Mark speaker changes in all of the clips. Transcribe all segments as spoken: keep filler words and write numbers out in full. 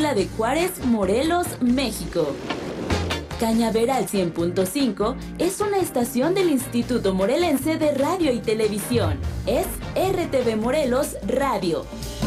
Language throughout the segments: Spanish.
Speaker 1: Tuxtla de Juárez, Morelos, México. Cañaveral cien punto cinco es una estación del Instituto Morelense de Radio y Televisión. Es R T V Morelos Radio.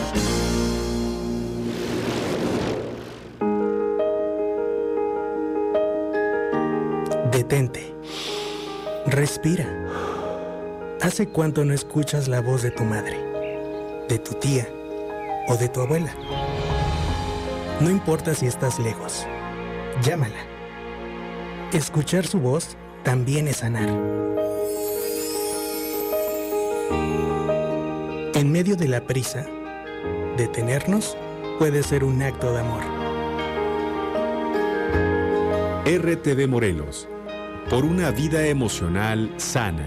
Speaker 2: Detente. Respira. ¿Hace cuánto no escuchas la voz de tu madre, de tu tía o de tu abuela? No importa si estás lejos. Llámala. Escuchar su voz también es sanar. En medio de la prisa, detenernos puede ser un acto de amor.
Speaker 3: R T V Morelos, por una vida emocional sana.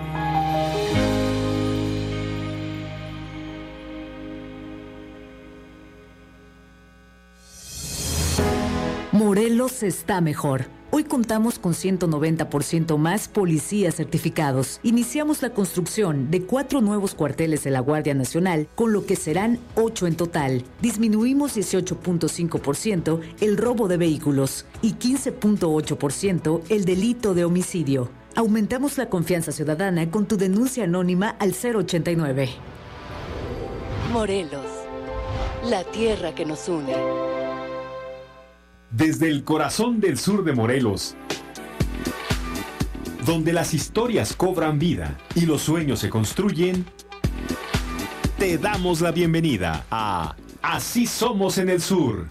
Speaker 4: Morelos está mejor. Hoy contamos con ciento noventa por ciento más policías certificados. Iniciamos la construcción de cuatro nuevos cuarteles de la Guardia Nacional, con lo que serán ocho en total. Disminuimos dieciocho punto cinco por ciento el robo de vehículos y quince punto ocho por ciento el delito de homicidio. Aumentamos la confianza ciudadana con tu denuncia anónima al cero ochenta y nueve.
Speaker 5: Morelos, la tierra que nos une.
Speaker 3: Desde el corazón del sur de Morelos, donde las historias cobran vida y los sueños se construyen, te damos la bienvenida a Así Somos en el Sur.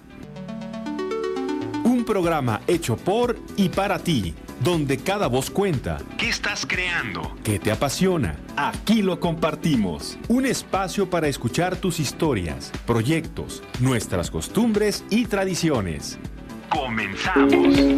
Speaker 3: Un programa hecho por y para ti, donde cada voz cuenta. ¿Qué estás creando? ¿Qué te apasiona? Aquí lo compartimos. Un espacio para escuchar tus historias, proyectos, nuestras costumbres y tradiciones. ¡Comenzamos!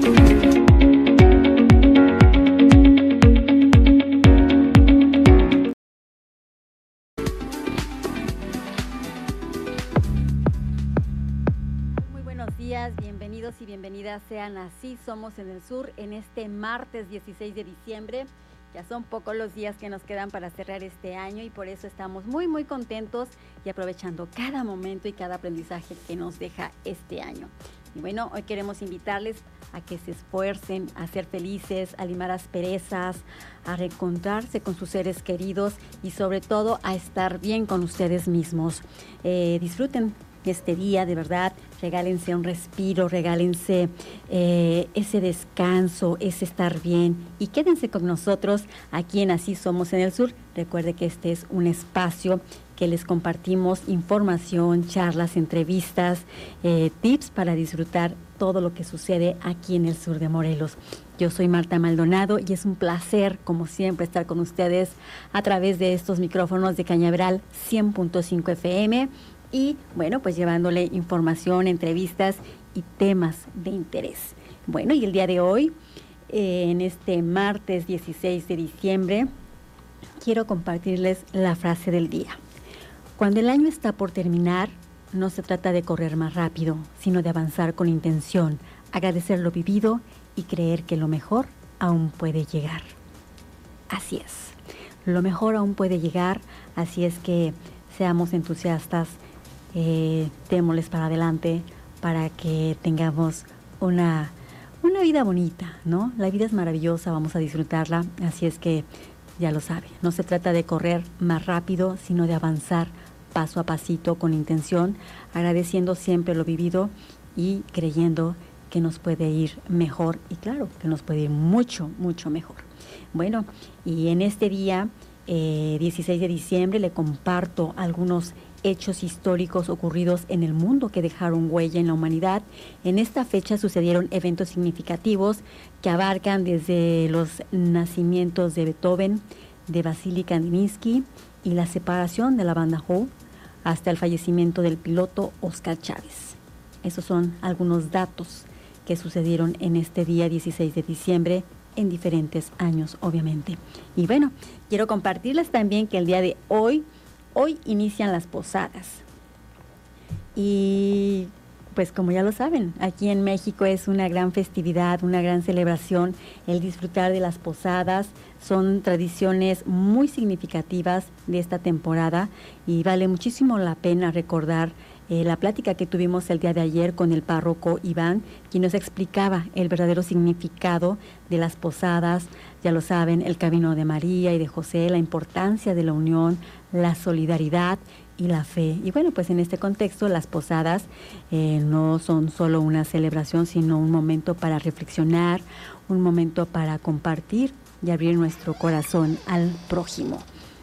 Speaker 6: Muy buenos días, bienvenidos y bienvenidas sean Así Somos en el Sur en este martes dieciséis de diciembre. Ya son pocos los días que nos quedan para cerrar este año y por eso estamos muy muy contentos y aprovechando cada momento y cada aprendizaje que nos deja este año. Y bueno, hoy queremos invitarles a que se esfuercen a ser felices, a limar asperezas, a reencontrarse con sus seres queridos y sobre todo a estar bien con ustedes mismos. Eh, disfruten este día, de verdad, regálense un respiro, regálense eh, ese descanso, ese estar bien y quédense con nosotros aquí en Así Somos en el Sur. Recuerde que este es un espacio que les compartimos información, charlas, entrevistas, eh, tips para disfrutar todo lo que sucede aquí en el sur de Morelos. Yo soy Marta Maldonado y es un placer, como siempre, estar con ustedes a través de estos micrófonos de Cañaveral cien punto cinco F M y, bueno, pues llevándole información, entrevistas y temas de interés. Bueno, y el día de hoy, eh, en este martes dieciséis de diciembre, quiero compartirles la frase del día. Cuando el año está por terminar, no se trata de correr más rápido, sino de avanzar con intención, agradecer lo vivido y creer que lo mejor aún puede llegar. Así es, lo mejor aún puede llegar, así es que seamos entusiastas, eh, démosles para adelante para que tengamos una, una vida bonita, ¿no? La vida es maravillosa, vamos a disfrutarla, así es que ya lo sabe, no se trata de correr más rápido, sino de avanzar paso a pasito con intención, agradeciendo siempre lo vivido y creyendo que nos puede ir mejor y claro, que nos puede ir mucho, mucho mejor. Bueno, y en este día, eh, dieciséis de diciembre, le comparto algunos hechos históricos ocurridos en el mundo que dejaron huella en la humanidad. En esta fecha sucedieron eventos significativos que abarcan desde los nacimientos de Beethoven, de Vasily Kandinsky y la separación de la banda Who, hasta el fallecimiento del piloto Oscar Chávez. Esos son algunos datos que sucedieron en este día dieciséis de diciembre en diferentes años, obviamente. Y bueno, quiero compartirles también que el día de hoy, hoy inician las posadas. Y pues como ya lo saben, aquí en México es una gran festividad, una gran celebración, el disfrutar de las posadas. Son tradiciones muy significativas de esta temporada y vale muchísimo la pena recordar eh, la plática que tuvimos el día de ayer con el párroco Iván, quien nos explicaba el verdadero significado de las posadas, ya lo saben, el camino de María y de José, la importancia de la unión, la solidaridad y la fe. Y bueno, pues en este contexto las posadas eh, no son solo una celebración, sino un momento para reflexionar, un momento para compartir y abrir nuestro corazón al prójimo.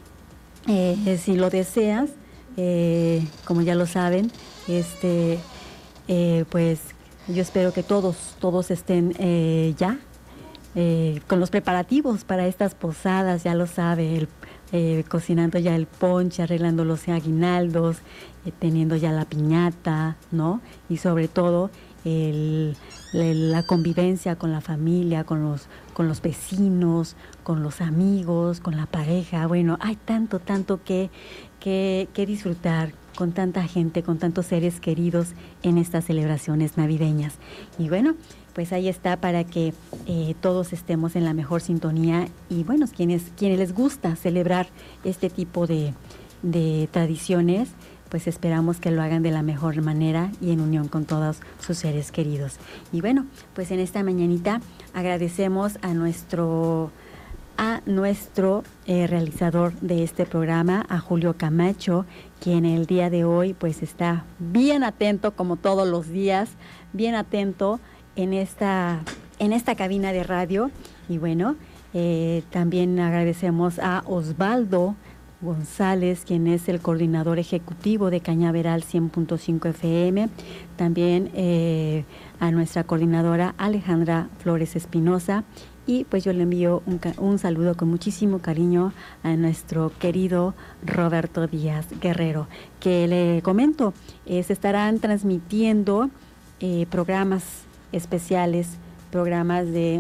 Speaker 6: Eh, si lo deseas, eh, como ya lo saben, este, eh, pues yo espero que todos, todos estén eh, ya eh, con los preparativos para estas posadas, ya lo sabe, el, eh, cocinando ya el ponche, arreglando los aguinaldos, eh, teniendo ya la piñata, ¿no? Y sobre todo el, el, la convivencia con la familia, con los, con los vecinos, con los amigos, con la pareja. Bueno, hay tanto, tanto que, que, que disfrutar con tanta gente, con tantos seres queridos en estas celebraciones navideñas. Y bueno, pues ahí está para que eh, todos estemos en la mejor sintonía y bueno, quienes, quienes les gusta celebrar este tipo de, de tradiciones, pues esperamos que lo hagan de la mejor manera y en unión con todos sus seres queridos. Y bueno, pues en esta mañanita agradecemos a nuestro, a nuestro eh, realizador de este programa, a Julio Camacho, quien el día de hoy pues está bien atento, como todos los días, bien atento en esta, en esta cabina de radio. Y bueno, eh, también agradecemos a Osvaldo González, quien es el coordinador ejecutivo de Cañaveral cien punto cinco F M, también eh, a nuestra coordinadora Alejandra Flores Espinosa, y pues yo le envío un, un saludo con muchísimo cariño a nuestro querido Roberto Díaz Guerrero, que le comento, eh, se estarán transmitiendo eh, programas especiales, programas de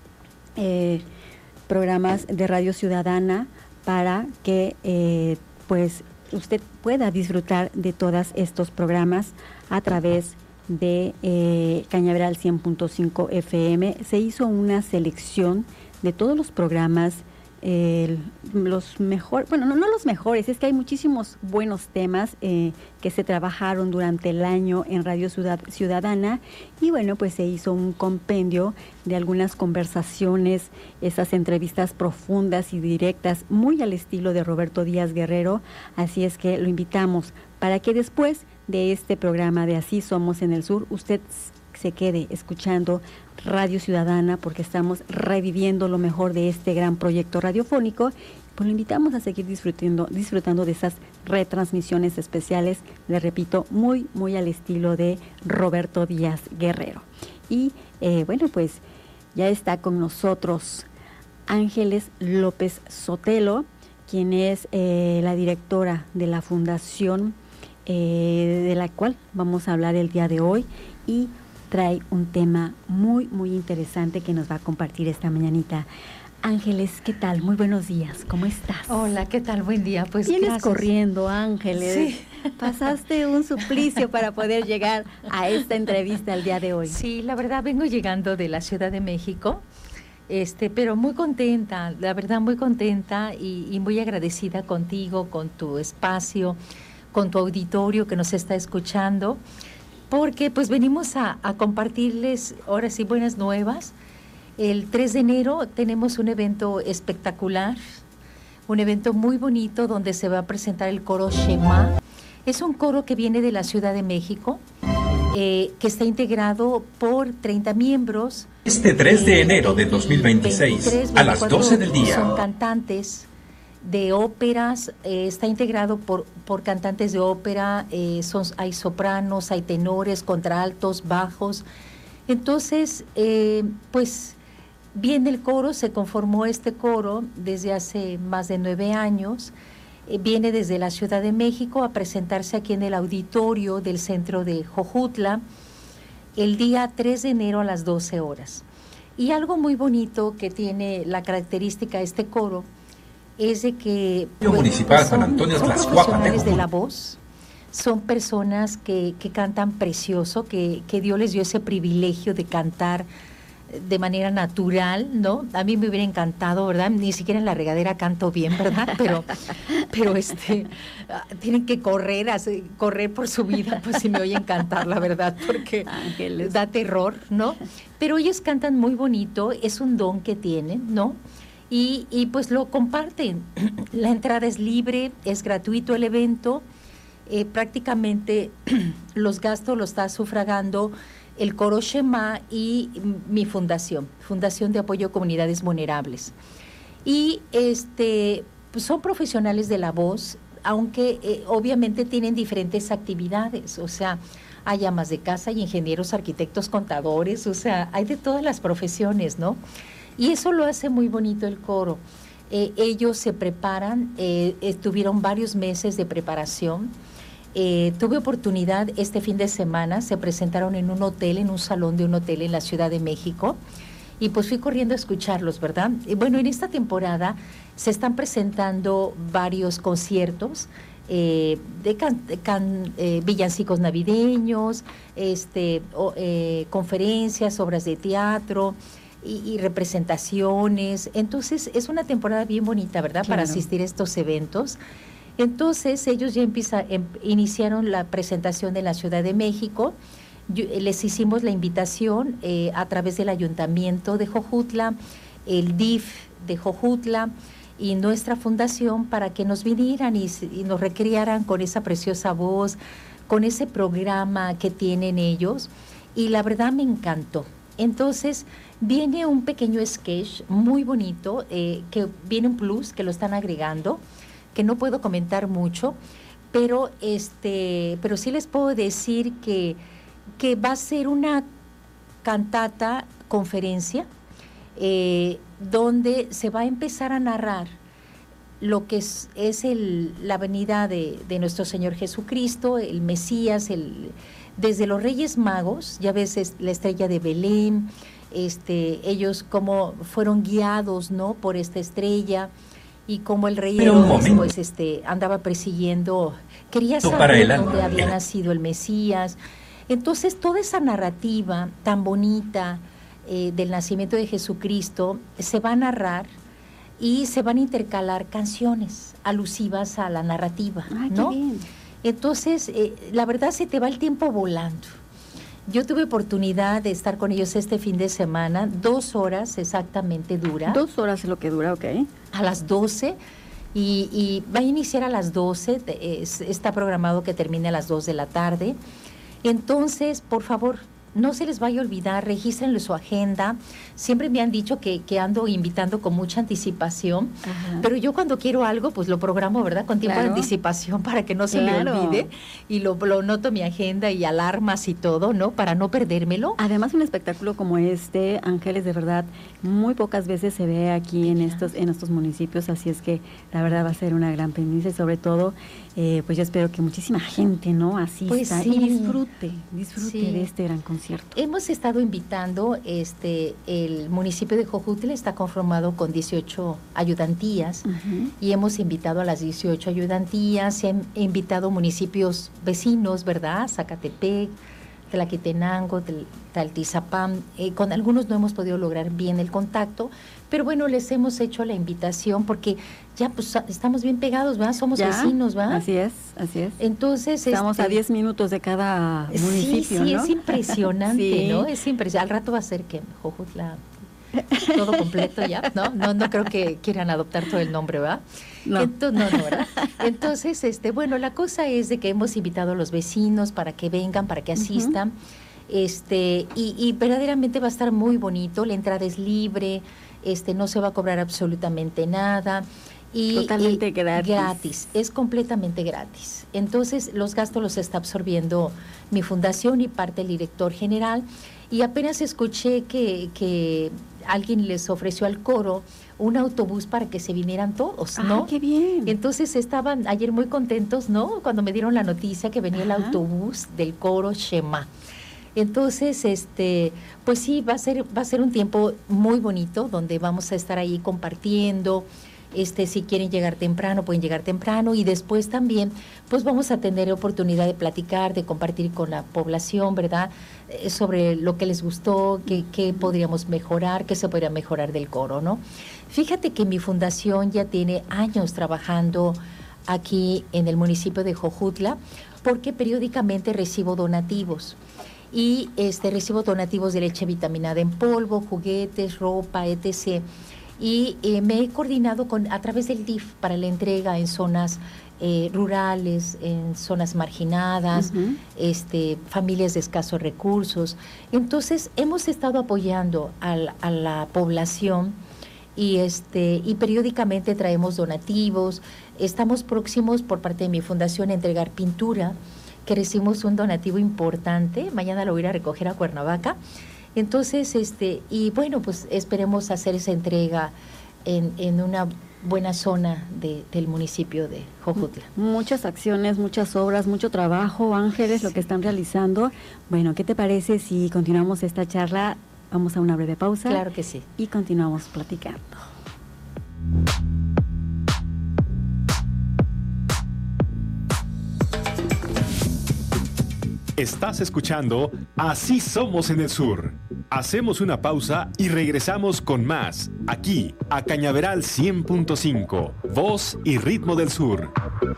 Speaker 6: eh, programas de Radio Ciudadana, para que eh, pues usted pueda disfrutar de todos estos programas a través de eh, Cañaveral cien punto cinco F M. Se hizo una selección de todos los programas, eh, los mejores, bueno, no, no los mejores, es que hay muchísimos buenos temas eh, que se trabajaron durante el año en Radio Ciudad, Ciudadana, y bueno, pues se hizo un compendio de algunas conversaciones, esas entrevistas profundas y directas, muy al estilo de Roberto Díaz Guerrero, así es que lo invitamos para que después de este programa de Así Somos en el Sur, usted se quede escuchando Radio Ciudadana, porque estamos reviviendo lo mejor de este gran proyecto radiofónico. Pues lo invitamos a seguir disfrutando, disfrutando de esas retransmisiones especiales, le repito, muy, muy al estilo de Roberto Díaz Guerrero. Y eh, bueno, pues ya está con nosotros Ángeles López Sotelo, quien es eh, la directora de la fundación eh, de la cual vamos a hablar el día de hoy, y trae un tema muy, muy interesante que nos va a compartir esta mañanita. Ángeles, ¿qué tal? Muy buenos días, ¿cómo estás?
Speaker 7: Hola, ¿qué tal? Buen día. Pues
Speaker 6: vienes
Speaker 7: gracias.
Speaker 6: Corriendo, Ángeles.
Speaker 7: Sí.
Speaker 6: Pasaste un suplicio para poder llegar a esta entrevista el día de hoy.
Speaker 7: Sí, la verdad vengo llegando de la Ciudad de México, este, pero muy contenta, la verdad muy contenta y, y muy agradecida contigo, con tu espacio, con tu auditorio que nos está escuchando, porque pues venimos a, a compartirles ahora sí buenas nuevas. El tres de enero tenemos un evento espectacular, un evento muy bonito donde se va a presentar el coro Shema. Es un coro que viene de la Ciudad de México, eh, que está integrado por treinta miembros.
Speaker 8: Este tres de enero de dos mil veintiséis, veintitrés, a las doce del día.
Speaker 7: Son cantantes de óperas, eh, está integrado por, por cantantes de ópera, eh, son, hay sopranos, hay tenores, contraltos, bajos. Entonces, eh, pues viene el coro, se conformó este coro desde hace más de nueve años, eh, viene desde la Ciudad de México a presentarse aquí en el auditorio del centro de Jojutla el día tres de enero a las doce horas. Y algo muy bonito que tiene la característica de este coro es de que
Speaker 8: pues, municipal pues son, San Antonio
Speaker 7: son profesionales de la voz, son personas que, que cantan precioso, que, que Dios les dio ese privilegio de cantar de manera natural, ¿no? A mí me hubiera encantado, ¿verdad? Ni siquiera en la regadera canto bien, ¿verdad? Pero, pero este, tienen que correr, hacer, correr por su vida, pues si me oyen cantar, la verdad, porque Ángeles. Da terror, ¿no? Pero ellos cantan muy bonito, es un don que tienen, ¿no? Y, y pues lo comparten. La entrada es libre, es gratuito el evento, eh, prácticamente los gastos los está sufragando el Coro Shema y mi fundación, Fundación de Apoyo a Comunidades Vulnerables. Y este, pues son profesionales de la voz, aunque eh, obviamente tienen diferentes actividades, o sea, hay amas de casa, hay ingenieros, arquitectos, contadores, o sea, hay de todas las profesiones, ¿no? Y eso lo hace muy bonito el coro. Eh, ellos se preparan, eh, estuvieron varios meses de preparación. Eh, tuve oportunidad este fin de semana, se presentaron en un hotel, en un salón de un hotel en la Ciudad de México, y pues fui corriendo a escucharlos, ¿verdad? Y bueno, en esta temporada se están presentando varios conciertos eh, de, can, de can, eh, villancicos navideños, este, o, eh, conferencias, obras de teatro y, y representaciones. Entonces es una temporada bien bonita, ¿verdad? Claro. Para asistir a estos eventos. Entonces ellos ya empieza, em, iniciaron la presentación en la Ciudad de México. Yo, les hicimos la invitación eh, a través del Ayuntamiento de Jojutla, el D I F de Jojutla y nuestra fundación para que nos vinieran y, y nos recrearan con esa preciosa voz, con ese programa que tienen ellos, y la verdad me encantó. Entonces viene un pequeño sketch muy bonito, eh, que viene un plus, que lo están agregando, que no puedo comentar mucho, pero este, pero sí les puedo decir que, que va a ser una cantata conferencia eh, donde se va a empezar a narrar lo que es, es el, la venida de, de nuestro Señor Jesucristo, el Mesías, el, desde los Reyes Magos, ya ves es la estrella de Belén, este, ellos como fueron guiados, ¿no?, por esta estrella, y como el rey Herodes pues este andaba persiguiendo, quería saber dónde había nacido el Mesías. Entonces toda esa narrativa tan bonita eh, del nacimiento de Jesucristo se va a narrar y se van a intercalar canciones alusivas a la narrativa. Ay, ¿no? Qué bien. Entonces eh, la verdad se te va el tiempo volando. Yo tuve oportunidad de estar con ellos este fin de semana, dos horas exactamente dura.
Speaker 6: Dos horas es lo que dura, ok.
Speaker 7: A las doce, y, y va a iniciar a las doce, es, está programado que termine a las dos de la tarde. Entonces, por favor, no se les vaya a olvidar, regístrenle su agenda. Siempre me han dicho que, que ando invitando con mucha anticipación, ajá, pero yo cuando quiero algo, pues lo programo, ¿verdad?, con tiempo claro. de anticipación para que no se claro. me olvide, y lo, lo noto en mi agenda y alarmas y todo, ¿no?, para no perdérmelo.
Speaker 6: Además, un espectáculo como este, Ángeles, de verdad, muy pocas veces se ve aquí en estos, en estos municipios, así es que la verdad va a ser una gran pendiente, y sobre todo, eh, pues yo espero que muchísima gente, ¿no?, asista pues sí. y disfrute, disfrute sí. de este gran concierto.
Speaker 7: Hemos estado invitando, este, el municipio de Jojutla está conformado con dieciocho ayudantías, uh-huh, y hemos invitado a las dieciocho ayudantías, se han invitado municipios vecinos, ¿verdad?, Zacatepec, Tlaquetenango, Taltizapán, eh, con algunos no hemos podido lograr bien el contacto, pero bueno, les hemos hecho la invitación porque ya pues estamos bien pegados, ¿verdad? Somos ya, vecinos, ¿verdad?
Speaker 6: Así es, así es.
Speaker 7: Entonces,
Speaker 6: estamos
Speaker 7: este,
Speaker 6: a diez minutos de cada municipio,
Speaker 7: sí, sí,
Speaker 6: ¿no?
Speaker 7: es impresionante,
Speaker 6: sí.
Speaker 7: ¿no? Es impresionante. Al rato va a ser que Jojutla todo completo ya, ¿no? No, no creo que quieran adoptar todo el nombre, ¿verdad? No. Entonces, no, no, ¿verdad? Entonces, este, bueno, la cosa es de que hemos invitado a los vecinos para que vengan, para que asistan, uh-huh, este, y, y verdaderamente va a estar muy bonito, la entrada es libre, este, no se va a cobrar absolutamente nada. Y,
Speaker 6: totalmente
Speaker 7: y
Speaker 6: gratis.
Speaker 7: gratis, es completamente gratis. Entonces, los gastos los está absorbiendo mi fundación y parte del director general, y apenas escuché que, que alguien les ofreció al coro un autobús para que se vinieran todos, ¿no?
Speaker 6: ¡Ah, qué bien!
Speaker 7: Entonces estaban ayer muy contentos, ¿no?, cuando me dieron la noticia que venía, ajá, el autobús del coro Shema. Entonces, este, pues sí, va a ser, va a ser un tiempo muy bonito donde vamos a estar ahí compartiendo Este, si quieren llegar temprano, pueden llegar temprano, y después también, pues vamos a tener oportunidad de platicar, de compartir con la población, ¿verdad? Eh, sobre lo que les gustó, qué, qué podríamos mejorar, qué se podría mejorar del coro, ¿no? Fíjate que mi fundación ya tiene años trabajando aquí en el municipio de Jojutla, porque periódicamente recibo donativos. Y este, recibo donativos de leche vitaminada en polvo, juguetes, ropa, etcétera. Y eh, me he coordinado con, a través del D I F para la entrega en zonas eh, rurales, en zonas marginadas, uh-huh. este, familias de escasos recursos. Entonces, hemos estado apoyando a la, a la población y, este, y periódicamente traemos donativos. Estamos próximos, por parte de mi fundación, a entregar pintura, que recibimos un donativo importante. Mañana lo voy a ir a recoger a Cuernavaca. Entonces, este, y bueno, pues esperemos hacer esa entrega en, en una buena zona de, del municipio de Jojutla.
Speaker 6: Muchas acciones, muchas obras, mucho trabajo, Ángeles, sí. Lo que están realizando. Bueno, ¿qué te parece si continuamos esta charla? Vamos a una breve pausa.
Speaker 7: Claro que sí.
Speaker 6: Y continuamos platicando.
Speaker 3: Estás escuchando Así Somos en el Sur. Hacemos una pausa y regresamos con más, aquí, a Cañaveral cien punto cinco, voz y ritmo del sur.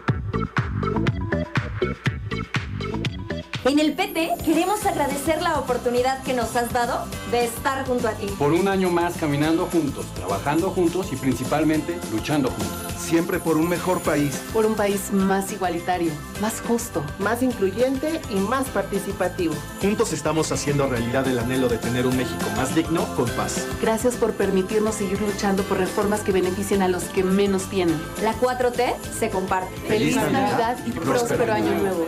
Speaker 9: En el P T queremos agradecer la oportunidad que nos has dado de estar junto a ti.
Speaker 10: Por un año más caminando juntos, trabajando juntos y principalmente luchando juntos.
Speaker 11: Siempre por un mejor país.
Speaker 12: Por un país más igualitario, más justo,
Speaker 13: más incluyente y más participativo.
Speaker 11: Juntos estamos haciendo realidad el anhelo de tener un México más digno, con paz.
Speaker 12: Gracias por permitirnos seguir luchando por reformas que beneficien a los que menos tienen.
Speaker 9: La cuatro T se comparte.
Speaker 12: Feliz, Feliz Navidad, Navidad y próspero año nuevo.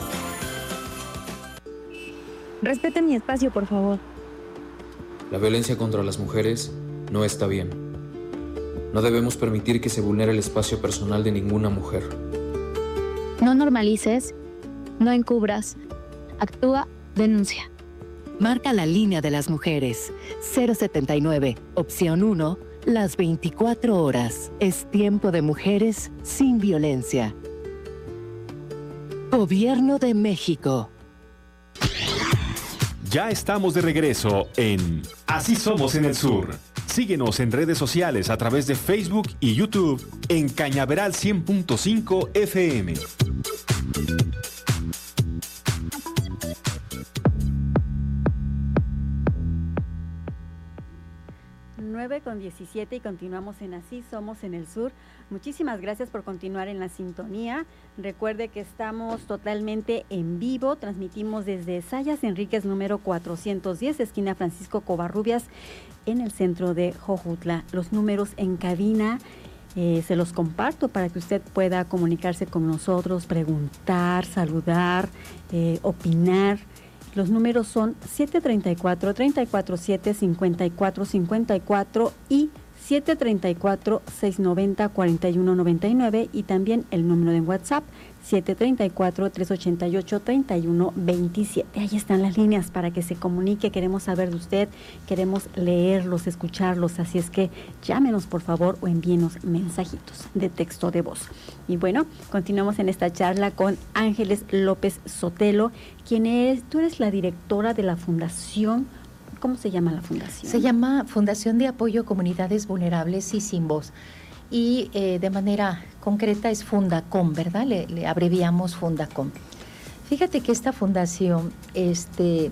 Speaker 14: Respeten mi espacio, por favor.
Speaker 15: La violencia contra las mujeres no está bien. No debemos permitir que se vulnere el espacio personal de ninguna mujer.
Speaker 14: No normalices, no encubras, actúa, denuncia.
Speaker 16: Marca la línea de las mujeres. cero setenta y nueve, opción uno, las veinticuatro horas. Es tiempo de mujeres sin violencia. Gobierno de México.
Speaker 3: Ya estamos de regreso en Así Somos en el Sur. Síguenos en redes sociales a través de Facebook y YouTube en Cañaveral cien punto cinco F M.
Speaker 6: nueve con diecisiete y continuamos en Así Somos en el Sur. Muchísimas gracias por continuar en la sintonía. Recuerde que estamos totalmente en vivo. Transmitimos desde Sayas Enríquez número cuatrocientos diez, esquina Francisco Covarrubias, en el centro de Jojutla. Los números en cabina eh, se los comparto para que usted pueda comunicarse con nosotros, preguntar, saludar, eh, opinar. Los números son siete treinta y cuatro, treinta y cuatro siete, cincuenta y cuatro cincuenta y cuatro y siete treinta y cuatro, seiscientos noventa, cuarenta y uno noventa y nueve, y también el número de WhatsApp siete treinta y cuatro, trescientos ochenta y ocho, treinta y uno veintisiete. Ahí están las líneas para que se comunique. Queremos saber de usted, queremos leerlos, escucharlos, así es que llámenos por favor o envíenos mensajitos de texto de voz. Y bueno, continuamos en esta charla con Ángeles López Sotelo, quien es, tú eres la directora de la fundación. ¿Cómo se llama la fundación?
Speaker 7: Se llama Fundación de Apoyo a Comunidades Vulnerables y Sin Voz. Y eh, de manera concreta es Fundacom, ¿verdad? Le, le abreviamos Fundacom. Fíjate que esta fundación, este,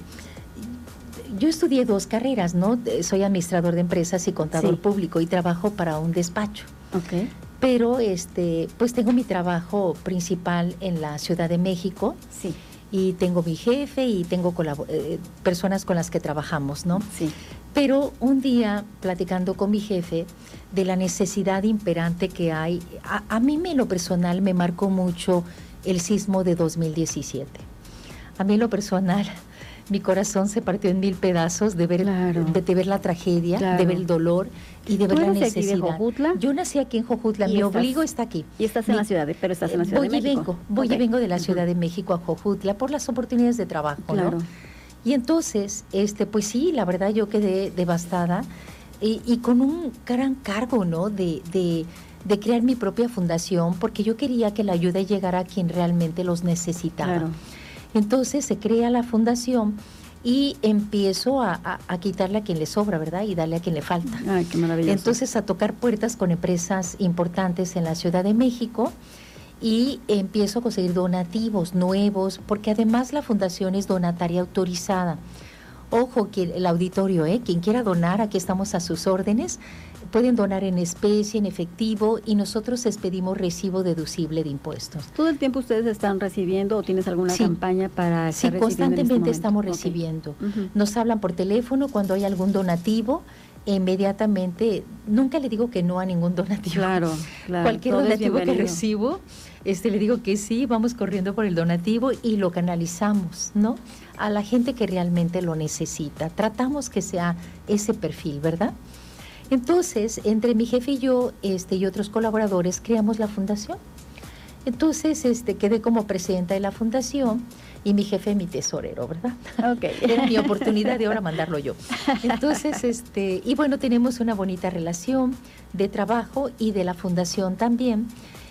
Speaker 7: yo estudié dos carreras, ¿no? Soy administrador de empresas y contador sí. público y trabajo para un despacho.
Speaker 6: Okay.
Speaker 7: Pero este, pues tengo mi trabajo principal en la Ciudad de México.
Speaker 6: Sí.
Speaker 7: Y tengo mi jefe y tengo colabor- eh, personas con las que trabajamos, ¿no?
Speaker 6: Sí.
Speaker 7: Pero un día, platicando con mi jefe de la necesidad imperante que hay, a, a mí en lo personal me marcó mucho el sismo de dos mil diecisiete. A mí en lo personal, mi corazón se partió en mil pedazos de ver, claro. de, de ver la tragedia, claro. de ver el dolor y de ver la necesidad.
Speaker 6: ¿Tú eres aquí de Jojutla?
Speaker 7: Yo nací aquí en Jojutla, mi obligo está aquí.
Speaker 6: Y estás en
Speaker 7: mi,
Speaker 6: la ciudad, de, pero estás en la Ciudad
Speaker 7: voy
Speaker 6: de México.
Speaker 7: Y vengo, voy okay. y vengo de la Ciudad uh-huh. de México a Jojutla por las oportunidades de trabajo, claro. ¿no? Y entonces, este, pues sí, la verdad yo quedé devastada y, y con un gran cargo, ¿no? De, de, de crear mi propia fundación, porque yo quería que la ayuda llegara a quien realmente los necesitaba. Claro. Entonces se crea la fundación y empiezo a, a, a quitarle a quien le sobra, ¿verdad? Y darle a quien le falta.
Speaker 6: Ay, qué maravilloso.
Speaker 7: Entonces a tocar puertas con empresas importantes en la Ciudad de México y empiezo a conseguir donativos nuevos, porque además la fundación es donataria autorizada. Ojo, que el auditorio, ¿eh? Quien quiera donar, aquí estamos a sus órdenes. Pueden donar en especie, en efectivo, y nosotros expedimos recibo deducible de impuestos.
Speaker 6: ¿Todo el tiempo ustedes están recibiendo o tienes alguna sí. campaña para estar
Speaker 7: Sí, constantemente
Speaker 6: en este
Speaker 7: estamos
Speaker 6: okay.
Speaker 7: recibiendo.
Speaker 6: Uh-huh.
Speaker 7: Nos hablan por teléfono cuando hay algún donativo, e inmediatamente, nunca le digo que no a ningún donativo.
Speaker 6: Claro, claro.
Speaker 7: Cualquier donativo que recibo, este, le digo que sí, vamos corriendo por el donativo y lo canalizamos, ¿no? A la gente que realmente lo necesita. Tratamos que sea ese perfil, ¿verdad? Entonces, entre mi jefe y yo este, y otros colaboradores creamos la fundación. Entonces, este, quedé como presidenta de la fundación y mi jefe mi tesorero, ¿verdad?
Speaker 6: Okay.
Speaker 7: Era mi oportunidad de ahora mandarlo yo. Entonces, este, y bueno, tenemos una bonita relación de trabajo y de la fundación también.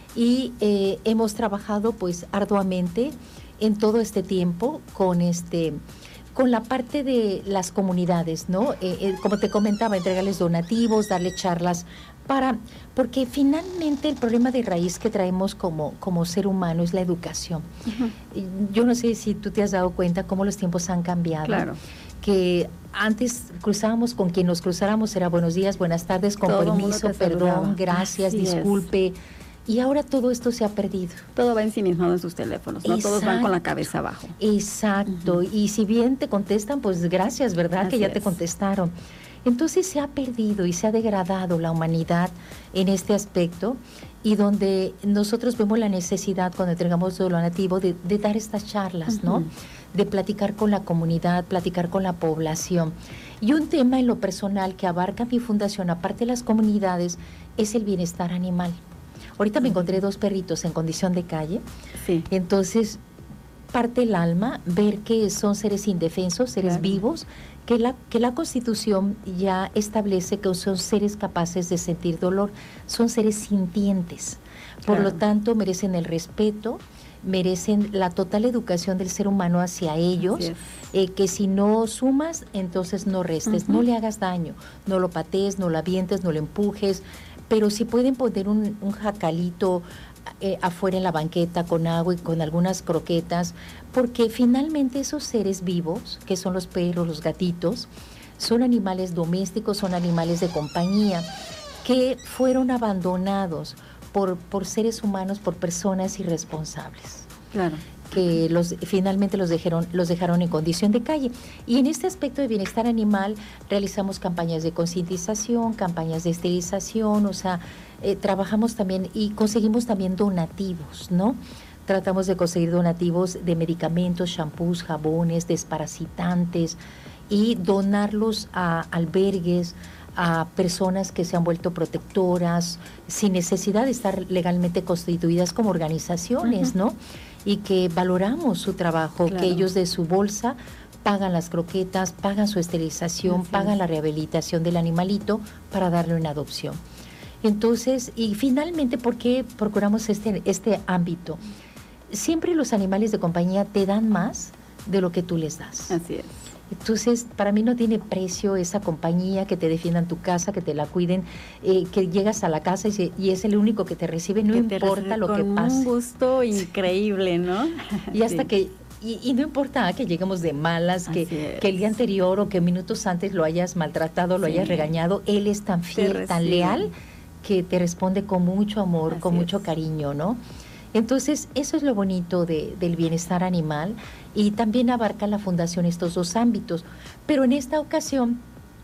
Speaker 7: Y eh, hemos trabajado pues arduamente en todo este tiempo con este... con la parte de las comunidades, ¿no? Eh, eh, como te comentaba, entregarles donativos, darle charlas para, porque finalmente el problema de raíz que traemos como, como ser humano es la educación. Uh-huh. Yo no sé si tú te has dado cuenta cómo los tiempos han cambiado.
Speaker 6: Claro.
Speaker 7: Que antes cruzábamos con quien nos cruzáramos, era buenos días, buenas tardes, con
Speaker 6: Todo
Speaker 7: permiso, perdón,
Speaker 6: saludaba.
Speaker 7: gracias,
Speaker 6: Así
Speaker 7: disculpe.
Speaker 6: Es.
Speaker 7: Y ahora todo esto se ha perdido.
Speaker 6: Todo va ensimismado en sus teléfonos, ¿no? Exacto. Todos van con la cabeza abajo.
Speaker 7: Exacto. Uh-huh. Y si bien te contestan, pues gracias, ¿verdad?
Speaker 6: Así
Speaker 7: que ya
Speaker 6: es.
Speaker 7: te contestaron. Entonces se ha perdido y se ha degradado la humanidad en este aspecto, y donde nosotros vemos la necesidad cuando entregamos lo donativo de, de dar estas charlas, ¿no? Uh-huh. De platicar con la comunidad, platicar con la población. Y un tema en lo personal que abarca mi fundación, aparte de las comunidades, es el bienestar animal. Ahorita me encontré dos perritos en condición de calle,
Speaker 6: sí.
Speaker 7: Entonces parte el alma ver que son seres indefensos, seres claro. vivos, que la, que la Constitución ya establece que son seres capaces de sentir dolor, son seres sintientes, por claro. lo tanto merecen el respeto, merecen la total educación del ser humano hacia ellos, eh, que si no sumas, entonces no restes, uh-huh. no le hagas daño, no lo patees, no lo avientes, no lo empujes, pero si pueden poner un, un jacalito eh, afuera en la banqueta con agua y con algunas croquetas, porque finalmente esos seres vivos, que son los perros, los gatitos, son animales domésticos, son animales de compañía, que fueron abandonados por, por seres humanos, por personas irresponsables.
Speaker 6: Claro.
Speaker 7: Que los finalmente los dejaron, los dejaron en condición de calle. Y en este aspecto de bienestar animal realizamos campañas de concientización, campañas de esterilización, o sea, eh, trabajamos también y conseguimos también donativos, ¿no? Tratamos de conseguir donativos de medicamentos, shampoos, jabones, desparasitantes, y donarlos a albergues, a personas que se han vuelto protectoras, sin necesidad de estar legalmente constituidas como organizaciones, uh-huh. ¿no? Y que valoramos su trabajo, claro. que ellos de su bolsa pagan las croquetas, pagan su esterilización, Así pagan es. la rehabilitación del animalito para darle una adopción. Entonces, y finalmente, ¿por qué procuramos este, este ámbito? Siempre los animales de compañía te dan más de lo que tú les das.
Speaker 6: Así es.
Speaker 7: Entonces, para mí no tiene precio esa compañía, que te defiendan tu casa, que te la cuiden, eh, que llegas a la casa y, se, y es el único que te recibe, no
Speaker 6: que
Speaker 7: importa lo que
Speaker 6: con
Speaker 7: pase.
Speaker 6: Un gusto increíble, ¿no?
Speaker 7: Y hasta
Speaker 6: sí.
Speaker 7: que, y, y no importa que lleguemos de malas, que, que el día anterior o que minutos antes lo hayas maltratado, lo sí. hayas regañado, él es tan fiel, tan leal, que te responde con mucho amor, Así con mucho
Speaker 6: es.
Speaker 7: cariño, ¿no? Entonces, eso es lo bonito de, del bienestar animal, y también abarca la fundación estos dos ámbitos. Pero en esta ocasión,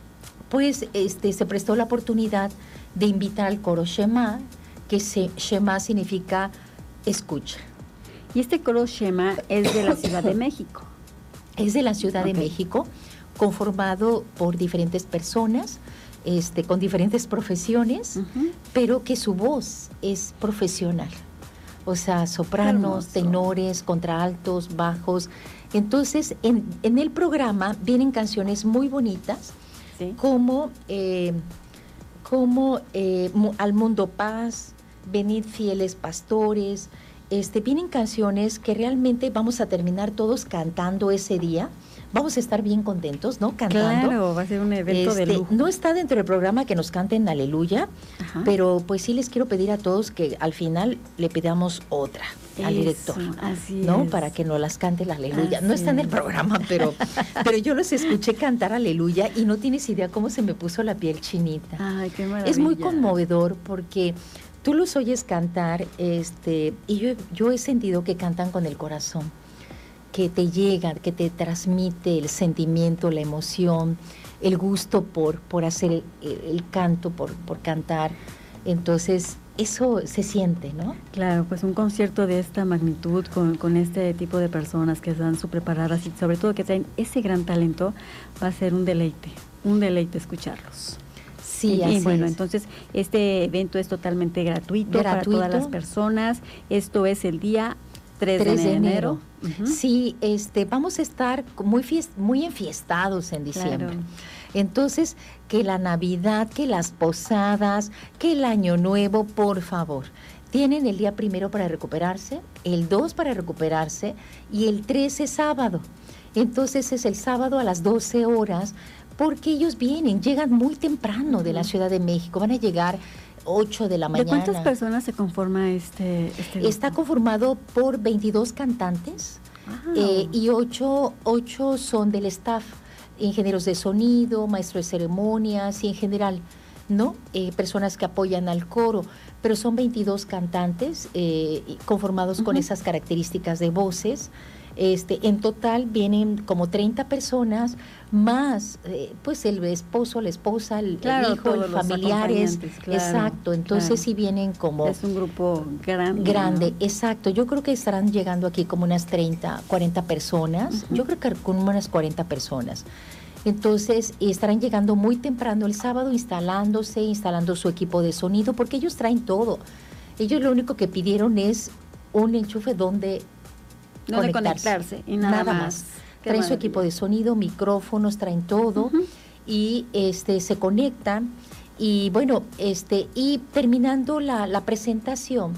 Speaker 7: pues, este, se prestó la oportunidad de invitar al coro Shema, que se, Shema significa escucha.
Speaker 6: Y este coro Shema es de la Ciudad de México.
Speaker 7: Es de la Ciudad okay. de México, conformado por diferentes personas, este, con diferentes profesiones, uh-huh. pero que su voz es profesional. O sea, sopranos, tenores, contraaltos, bajos. Entonces, en, en el programa vienen canciones muy bonitas, ¿sí? como, eh, como eh, Al Mundo Paz, venid fieles pastores, este, vienen canciones que realmente vamos a terminar todos cantando ese día. Vamos a estar bien contentos, ¿no? Cantando.
Speaker 6: Claro, va a ser un evento
Speaker 7: este,
Speaker 6: de lujo.
Speaker 7: No está dentro del programa que nos canten Aleluya, Ajá. pero pues sí les quiero pedir a todos que al final le pidamos otra al
Speaker 6: Eso,
Speaker 7: director,
Speaker 6: así
Speaker 7: ¿no?
Speaker 6: es.
Speaker 7: Para que nos las cante la Aleluya.
Speaker 6: Así
Speaker 7: no está en el
Speaker 6: es.
Speaker 7: programa, pero, pero yo los escuché cantar Aleluya y no tienes idea cómo se me puso la piel chinita.
Speaker 6: Ay, qué maravilla.
Speaker 7: Es muy conmovedor porque tú los oyes cantar, este, y yo, yo he sentido que cantan con el corazón, que te llega, que te transmite el sentimiento, la emoción, el gusto por, por hacer el, el canto, por, por cantar. Entonces, eso se siente, ¿no?
Speaker 6: Claro, pues un concierto de esta magnitud, con, con este tipo de personas que están súper preparadas y sobre todo que tienen ese gran talento, va a ser un deleite, un deleite escucharlos.
Speaker 7: Sí,
Speaker 6: y,
Speaker 7: así
Speaker 6: y bueno,
Speaker 7: es.
Speaker 6: entonces este evento es totalmente gratuito,
Speaker 7: Gratuito.
Speaker 6: para todas las personas. Esto es el día tres de enero. Uh-huh.
Speaker 7: Sí, este, vamos a estar muy, fiest, muy enfiestados en diciembre.
Speaker 6: Claro.
Speaker 7: Entonces, que la Navidad, que las posadas, que el Año Nuevo, por favor, tienen el día primero para recuperarse, el dos para recuperarse y el tres es sábado. Entonces es el sábado a las doce horas, porque ellos vienen, llegan muy temprano de la Ciudad de México, van a llegar ocho de la mañana.
Speaker 6: ¿De cuántas personas se conforma este, este grupo?
Speaker 7: Está conformado por veintidós cantantes ah. eh, y ocho, ocho son del staff, ingenieros de sonido, maestros de ceremonias y en general, ¿no? Eh, personas que apoyan al coro, pero son veintidós cantantes eh, conformados uh-huh. con esas características de voces. Este, en total vienen como treinta personas, más eh, pues el esposo, la esposa, el,
Speaker 6: claro,
Speaker 7: el hijo, los familiares.
Speaker 6: Claro,
Speaker 7: exacto, entonces
Speaker 6: claro.
Speaker 7: sí vienen como...
Speaker 6: Es un grupo grande.
Speaker 7: Grande,
Speaker 6: ¿no?
Speaker 7: exacto. Yo creo que estarán llegando aquí como unas treinta, cuarenta personas. Uh-huh. Yo creo que con unas cuarenta personas. Entonces estarán llegando muy temprano el sábado, instalándose, instalando su equipo de sonido, porque ellos traen todo. Ellos lo único que pidieron es un enchufe donde...
Speaker 6: No de conectarse y nada,
Speaker 7: nada
Speaker 6: más.
Speaker 7: más. Traen su equipo de sonido, micrófonos, traen todo uh-huh. y este se conectan y bueno, este y terminando la, la presentación,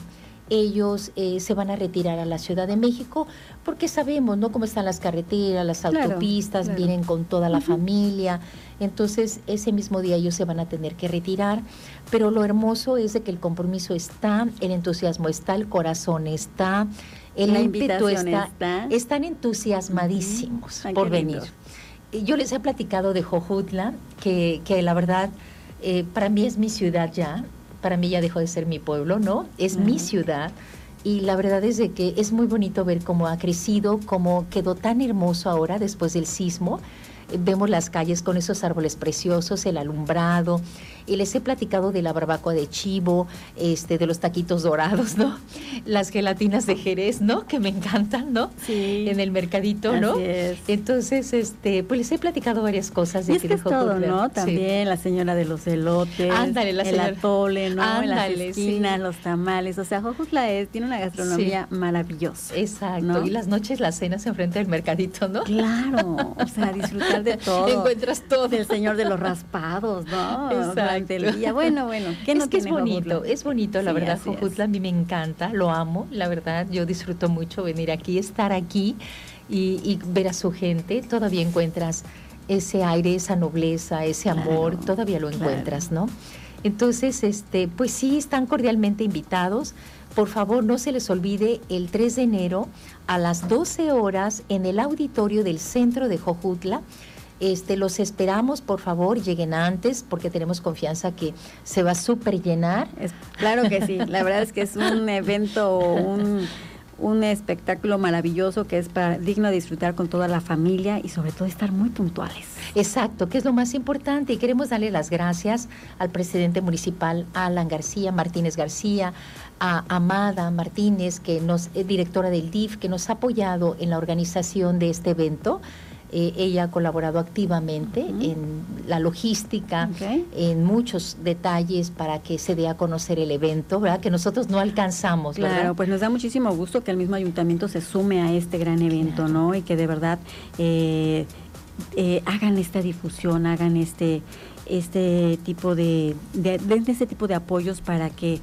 Speaker 7: ellos eh, se van a retirar a la Ciudad de México porque sabemos, ¿no? Cómo están las carreteras, las claro, autopistas, claro. vienen con toda la uh-huh. familia. Entonces, ese mismo día ellos se van a tener que retirar, pero lo hermoso es de que el compromiso está, el entusiasmo está, el corazón está, el
Speaker 6: la
Speaker 7: ímpetu está,
Speaker 6: está,
Speaker 7: están entusiasmadísimos uh-huh. por venir. Yo les he platicado de Jojutla, que, que la verdad, eh, para mí es mi ciudad ya, para mí ya dejó de ser mi pueblo, ¿no? Es uh-huh. mi ciudad. Y la verdad es de que es muy bonito ver cómo ha crecido, cómo quedó tan hermoso ahora después del sismo. Vemos las calles con esos árboles preciosos, el alumbrado, y les he platicado de la barbacoa de chivo, este, de los taquitos dorados, ¿no? Las gelatinas de Jerez, ¿no? Que me encantan, ¿no?
Speaker 6: Sí.
Speaker 7: En el mercadito, ¿no?
Speaker 6: Así es.
Speaker 7: Entonces, este, pues les he platicado varias cosas de
Speaker 6: y es que es todo, ¿no? También sí. la señora de los elotes,
Speaker 7: Ándale, la
Speaker 6: el
Speaker 7: señora.
Speaker 6: atole, ¿no?
Speaker 7: Ándale,
Speaker 6: en las esquinas,
Speaker 7: sí.
Speaker 6: los tamales, o sea, Jojutla es, tiene una gastronomía sí. maravillosa.
Speaker 7: Exacto,
Speaker 6: ¿no?
Speaker 7: Y las noches, las cenas enfrente del mercadito, ¿no?
Speaker 6: Claro, o sea, disfrutar de todo.
Speaker 7: Encuentras todo.
Speaker 6: Del señor de los raspados, ¿no?
Speaker 7: Exacto.
Speaker 6: El día. Bueno, bueno, ¿qué no
Speaker 7: es que
Speaker 6: tiene
Speaker 7: es bonito,
Speaker 6: Jojutla?
Speaker 7: es bonito, la
Speaker 6: sí,
Speaker 7: verdad, Jojutla a mí me encanta, lo amo, la verdad, yo disfruto mucho venir aquí, estar aquí y, y ver a su gente, todavía encuentras ese aire, esa nobleza, ese amor, claro, todavía lo encuentras, claro. ¿no? Entonces, este, pues sí, están cordialmente invitados. Por favor, no se les olvide el tres de enero a las doce horas en el auditorio del centro de Jojutla. Este, los esperamos, por favor, lleguen antes porque tenemos confianza que se va a súper llenar.
Speaker 6: Es, claro que sí, la verdad es que es un evento, un, un espectáculo maravilloso que es para, digno de disfrutar con toda la familia y sobre todo estar muy puntuales.
Speaker 7: Exacto, que es lo más importante, y queremos darle las gracias al presidente municipal Alan García, Martínez García, a Amada Martínez, que nos es directora del D I F, que nos ha apoyado en la organización de este evento. Eh, ella ha colaborado activamente uh-huh. en la logística, okay. en muchos detalles para que se dé a conocer el evento, ¿verdad? Que nosotros no alcanzamos,
Speaker 6: claro,
Speaker 7: ¿verdad?
Speaker 6: Pues nos da muchísimo gusto que el mismo ayuntamiento se sume a este gran evento, claro. ¿no? Y que de verdad eh, eh, hagan esta difusión, hagan este este tipo de, de, de este tipo de apoyos para que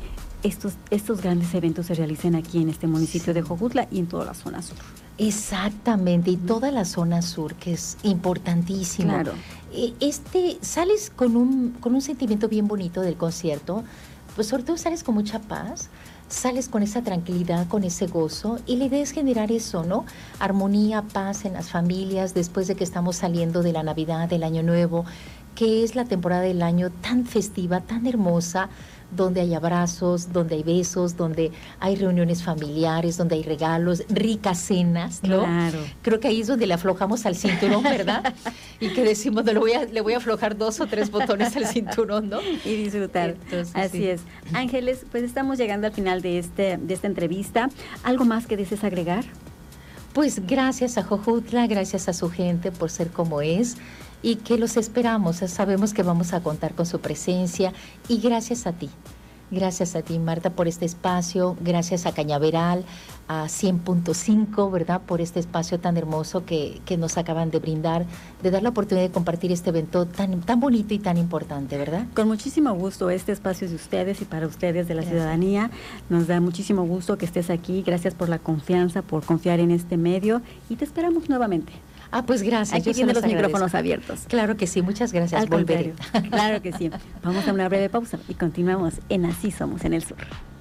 Speaker 6: estos, estos grandes eventos se realicen aquí en este municipio de Jojutla y en toda la zona sur.
Speaker 7: Exactamente, y toda la zona sur, que es importantísimo.
Speaker 6: Claro.
Speaker 7: Este, sales con un, con un sentimiento bien bonito del concierto, pues sobre todo sales con mucha paz, sales con esa tranquilidad, con ese gozo, y la idea es generar eso, ¿no? Armonía, paz en las familias, después de que estamos saliendo de la Navidad, del Año Nuevo, que es la temporada del año tan festiva, tan hermosa, donde hay abrazos, donde hay besos, donde hay reuniones familiares, donde hay regalos, ricas cenas, ¿no?
Speaker 6: Claro.
Speaker 7: Creo que ahí es donde le aflojamos al cinturón, ¿verdad? Y que decimos, no, le voy a, le voy a aflojar dos o tres botones al cinturón, ¿no?
Speaker 6: Y disfrutar.
Speaker 7: Entonces,
Speaker 6: Así
Speaker 7: sí.
Speaker 6: es. Ángeles, pues estamos llegando al final de, este, de esta entrevista. ¿Algo más que desees agregar?
Speaker 7: Pues gracias a Jojutla, gracias a su gente por ser como es, y que los esperamos, sabemos que vamos a contar con su presencia, y gracias a ti, gracias a ti, Marta, por este espacio, gracias a Cañaveral, a cien punto cinco, ¿verdad?, por este espacio tan hermoso que, que nos acaban de brindar, de dar la oportunidad de compartir este evento tan, tan bonito y tan importante, ¿verdad?
Speaker 6: Con muchísimo gusto, este espacio es de ustedes y para ustedes de la
Speaker 7: Gracias.
Speaker 6: ciudadanía. Nos da muchísimo gusto que estés aquí, gracias por la confianza, por confiar en este medio, y te esperamos nuevamente.
Speaker 7: Ah, pues gracias.
Speaker 6: Aquí
Speaker 7: yo se
Speaker 6: tiene
Speaker 7: los
Speaker 6: los micrófonos
Speaker 7: agradezco.
Speaker 6: abiertos.
Speaker 7: Claro que sí, muchas gracias.
Speaker 6: Al
Speaker 7: Volveré.
Speaker 6: contrario, claro que sí. Vamos a una breve pausa y continuamos en Así Somos en el Sur.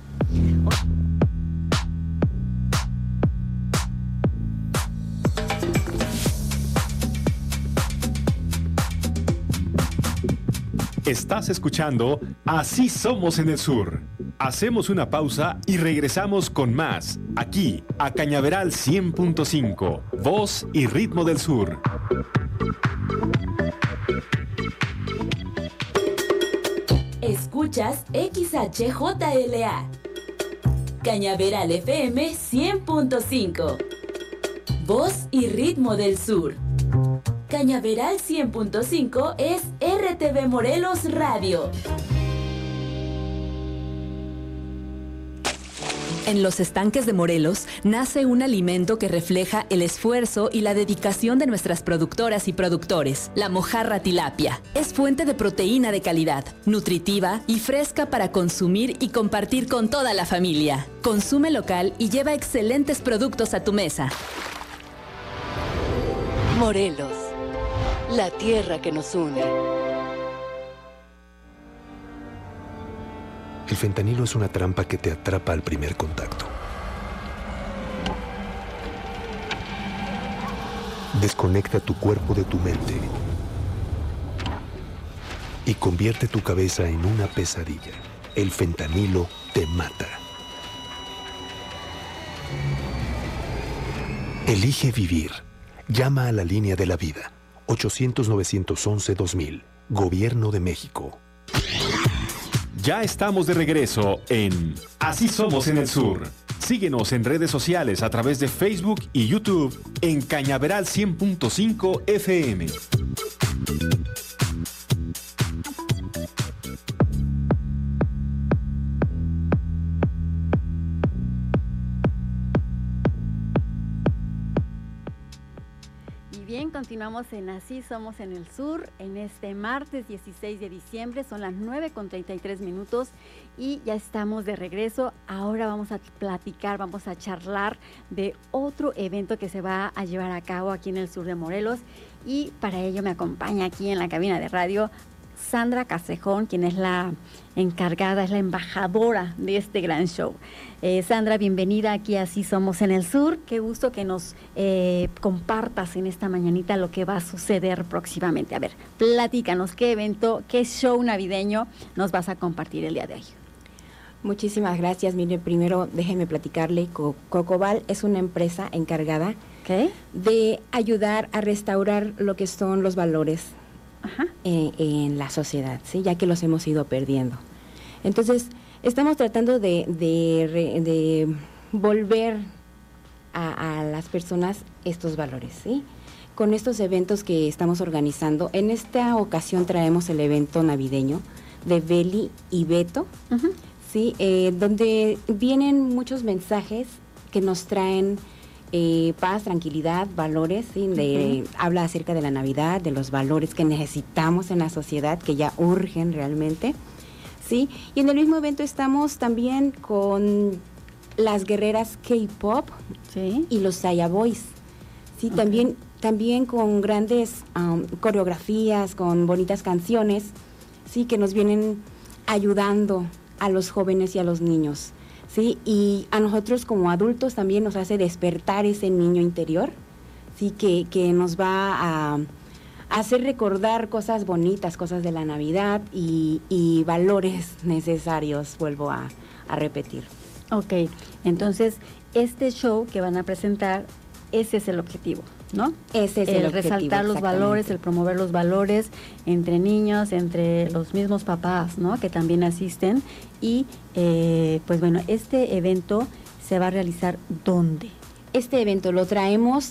Speaker 3: Estás escuchando Así Somos en el Sur. Hacemos una pausa y regresamos con más, aquí, a Cañaveral cien punto cinco, voz y ritmo del sur.
Speaker 1: Escuchas X H J L A, Cañaveral F M cien punto cinco, voz y ritmo del sur. Cañaveral cien punto cinco es R T V Morelos Radio.
Speaker 17: En los estanques de Morelos nace un alimento que refleja el esfuerzo y la dedicación de nuestras productoras y productores, la mojarra tilapia. Es fuente de proteína de calidad, nutritiva y fresca para consumir y compartir con toda la familia. Consume local y lleva excelentes productos a tu mesa.
Speaker 5: Morelos, la tierra que nos une.
Speaker 18: El fentanilo es una trampa que te atrapa al primer contacto. Desconecta tu cuerpo de tu mente y convierte tu cabeza en una pesadilla. El fentanilo te mata. Elige vivir. Llama a la línea de la vida. ochocientos, novecientos once, dos mil. Gobierno de México.
Speaker 3: Ya estamos de regreso en Así Somos en el Sur. Síguenos en redes sociales a través de Facebook y YouTube en Cañaveral cien punto cinco F M.
Speaker 6: Bien, continuamos en Así Somos en el Sur, en este martes dieciséis de diciembre, son las nueve con treinta y tres minutos y ya estamos de regreso. Ahora vamos a platicar, vamos a charlar de otro evento que se va a llevar a cabo aquí en el sur de Morelos, y para ello me acompaña aquí en la cabina de radio Sandra Casejón, quien es la encargada, es la embajadora de este gran show. Eh, Sandra, bienvenida aquí a Así Somos en el Sur. Qué gusto que nos eh, compartas en esta mañanita lo que va a suceder próximamente. A ver, platícanos, qué evento, qué show navideño nos vas a compartir el día de hoy.
Speaker 19: Muchísimas gracias. Mire, primero déjeme platicarle. Co- Cocobal es una empresa encargada
Speaker 6: ¿Qué?
Speaker 19: de ayudar a restaurar lo que son los valores
Speaker 6: Ajá.
Speaker 19: En, en la sociedad, ¿sí? Ya que los hemos ido perdiendo. Entonces, estamos tratando de, de, re, de volver a, a las personas estos valores, ¿sí? Con estos eventos que estamos organizando, en esta ocasión traemos el evento navideño de Beli y Beto, uh-huh. ¿sí? Eh, donde vienen muchos mensajes que nos traen Eh, paz, tranquilidad, valores, ¿sí? de, uh-huh. habla acerca de la Navidad, de los valores que necesitamos en la sociedad, que ya urgen realmente, ¿sí? Y en el mismo evento estamos también con las guerreras K-pop,
Speaker 6: ¿sí?
Speaker 19: Y los Saya Boys, ¿sí?
Speaker 6: Okay.
Speaker 19: También, también con grandes um, coreografías, con bonitas canciones, ¿sí? Que nos vienen ayudando a los jóvenes y a los niños, ¿sí? Y a nosotros como adultos también nos hace despertar ese niño interior, ¿sí? Que, que nos va a, a hacer recordar cosas bonitas, cosas de la Navidad y, y valores necesarios, vuelvo a, a repetir.
Speaker 6: Ok, entonces este show que van a presentar, ese es el objetivo, ¿no?
Speaker 19: Ese es el,
Speaker 6: el
Speaker 19: objetivo,
Speaker 6: resaltar los valores, el promover los valores entre niños, entre los mismos papás, ¿no? Que también asisten. Y eh, pues bueno, este evento se va a realizar ¿dónde?
Speaker 19: Este evento lo traemos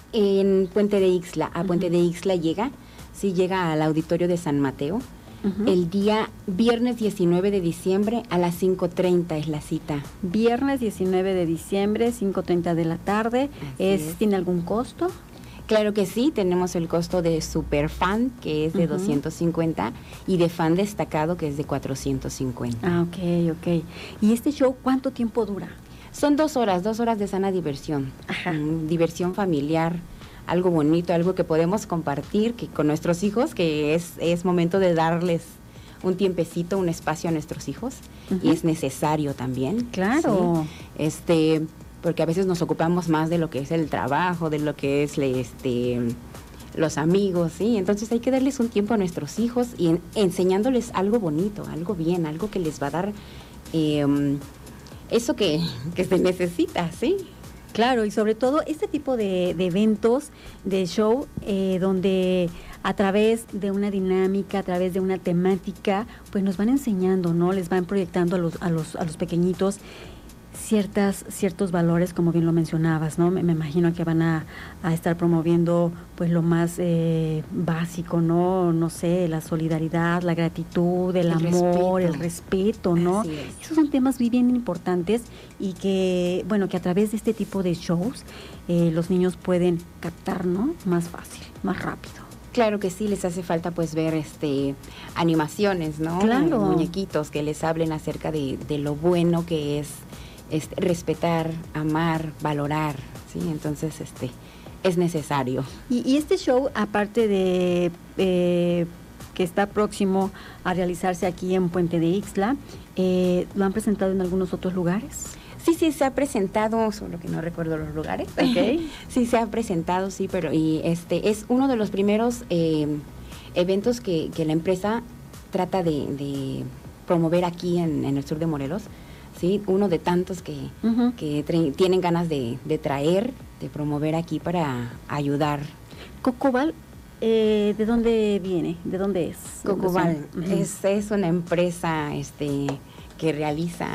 Speaker 19: en Puente de Ixtla. A Puente uh-huh. de Ixtla llega, sí llega al auditorio de San Mateo. Uh-huh. El día viernes diecinueve de diciembre a las cinco treinta es la cita.
Speaker 6: Viernes diecinueve de diciembre, cinco treinta de la tarde. Es, es. ¿Tiene algún costo?
Speaker 19: Claro que sí, tenemos el costo de super fan, que es de uh-huh. doscientos cincuenta, y de fan destacado, que es de cuatrocientos cincuenta.
Speaker 6: Ah, ok, ok. ¿Y este show cuánto tiempo dura?
Speaker 19: Son dos horas, dos horas de sana diversión. Ajá. Mm, diversión familiar, algo bonito, algo que podemos compartir que con nuestros hijos, que es, es momento de darles un tiempecito, un espacio a nuestros hijos, uh-huh. y es necesario también.
Speaker 6: Claro.
Speaker 19: ¿Sí? Este, porque a veces nos ocupamos más de lo que es el trabajo, de lo que es este, los amigos, ¿sí? Entonces hay que darles un tiempo a nuestros hijos y en, enseñándoles algo bonito, algo bien, algo que les va a dar eh, eso que, que se necesita, ¿sí?
Speaker 6: Claro, y sobre todo este tipo de, de eventos, de show, eh, donde a través de una dinámica, a través de una temática, pues nos van enseñando, ¿no? Les van proyectando a los, a los, a los pequeñitos ciertas, ciertos valores, como bien lo mencionabas, ¿no? Me, me imagino que van a, a estar promoviendo pues lo más eh, básico, ¿no? No sé, la solidaridad, la gratitud, el, el amor, respeto. el respeto, ¿no? Esos son temas muy bien importantes y que, bueno, que a través de este tipo de shows eh, los niños pueden captar, ¿no? Más fácil, más rápido.
Speaker 19: Claro que sí, les hace falta pues ver este animaciones, ¿no?
Speaker 6: Claro.
Speaker 19: Muñequitos que les hablen acerca de, de lo bueno que es este, respetar, amar, valorar, ¿sí? Entonces, este, es necesario.
Speaker 6: Y, y este show, aparte de eh, que está próximo a realizarse aquí en Puente de Ixtla, eh, ¿lo han presentado en algunos otros lugares?
Speaker 19: Sí, sí, se ha presentado, solo que no recuerdo los lugares.
Speaker 6: Okay.
Speaker 19: Sí, se ha presentado, sí, pero y este es uno de los primeros eh, eventos que, que la empresa trata de, de promover aquí en, en el sur de Morelos. Sí, uno de tantos que, uh-huh. que tra- tienen ganas de, de traer, de promover aquí para ayudar.
Speaker 6: Cocobal, eh, ¿de dónde viene? ¿De dónde es?
Speaker 19: Cocobal
Speaker 6: uh-huh.
Speaker 19: es, es una empresa este, que realiza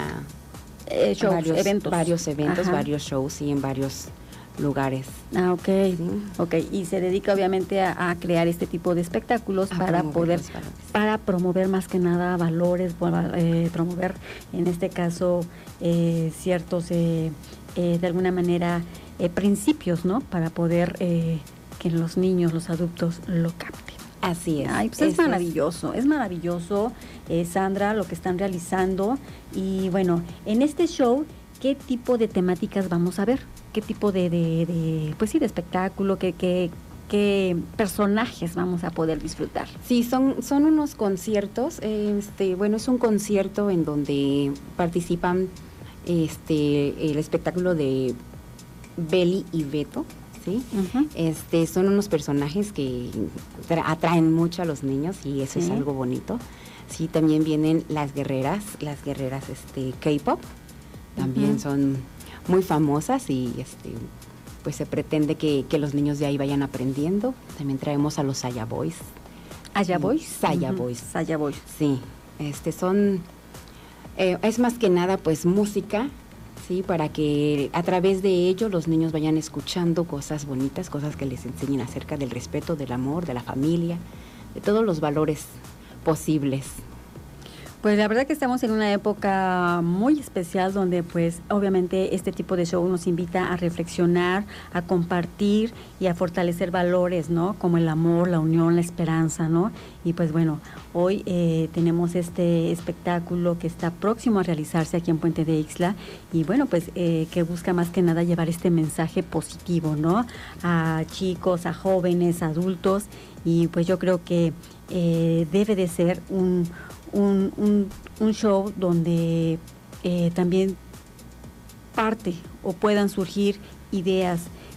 Speaker 6: eh, shows,
Speaker 19: varios
Speaker 6: eventos,
Speaker 19: varios, eventos
Speaker 6: Ajá.
Speaker 19: varios shows y en varios lugares.
Speaker 6: Ah, ok. Sí. Ok, y se dedica obviamente a, a crear este tipo de espectáculos a para poder, para promover más que nada valores, eh, promover en este caso eh, ciertos, eh, eh, de alguna manera, eh, principios, ¿no? Para poder eh, que los niños, los adultos lo capten.
Speaker 19: Así es.
Speaker 6: Ay, pues es maravilloso, es, es maravilloso, eh, Sandra, lo que están realizando. Y bueno, en este show, ¿qué tipo de temáticas vamos a ver? ¿Qué tipo de, de, de pues sí, de espectáculo, qué, qué, qué personajes vamos a poder disfrutar?
Speaker 19: Sí, son, son unos conciertos, este, bueno, es un concierto en donde participan este, el espectáculo de Beli y Beto, ¿sí? Uh-huh. Este, son unos personajes que tra- atraen mucho a los niños y eso sí. es algo bonito. Sí, también vienen las guerreras, las guerreras este, K-pop, también uh-huh. son muy famosas y este pues se pretende que, que los niños de ahí vayan aprendiendo. También traemos a los Saya Boys.
Speaker 6: ¿Saya Boys?
Speaker 19: Saya uh-huh. Boys.
Speaker 6: Saya Boys.
Speaker 19: Sí, este son, eh, es más que nada pues música, sí, para que a través de ello los niños vayan escuchando cosas bonitas, cosas que les enseñen acerca del respeto, del amor, de la familia, de todos los valores posibles.
Speaker 6: Pues la verdad que estamos en una época muy especial donde pues obviamente este tipo de show nos invita a reflexionar, a compartir y a fortalecer valores, ¿no? Como el amor, la unión, la esperanza, ¿no? Y pues bueno, hoy eh, tenemos este espectáculo que está próximo a realizarse aquí en Puente de Ixtla y bueno, pues eh, que busca más que nada llevar este mensaje positivo, ¿no? A chicos, a jóvenes, adultos y pues yo creo que eh, debe de ser un Un, un, un show donde eh, también parte o puedan surgir ideas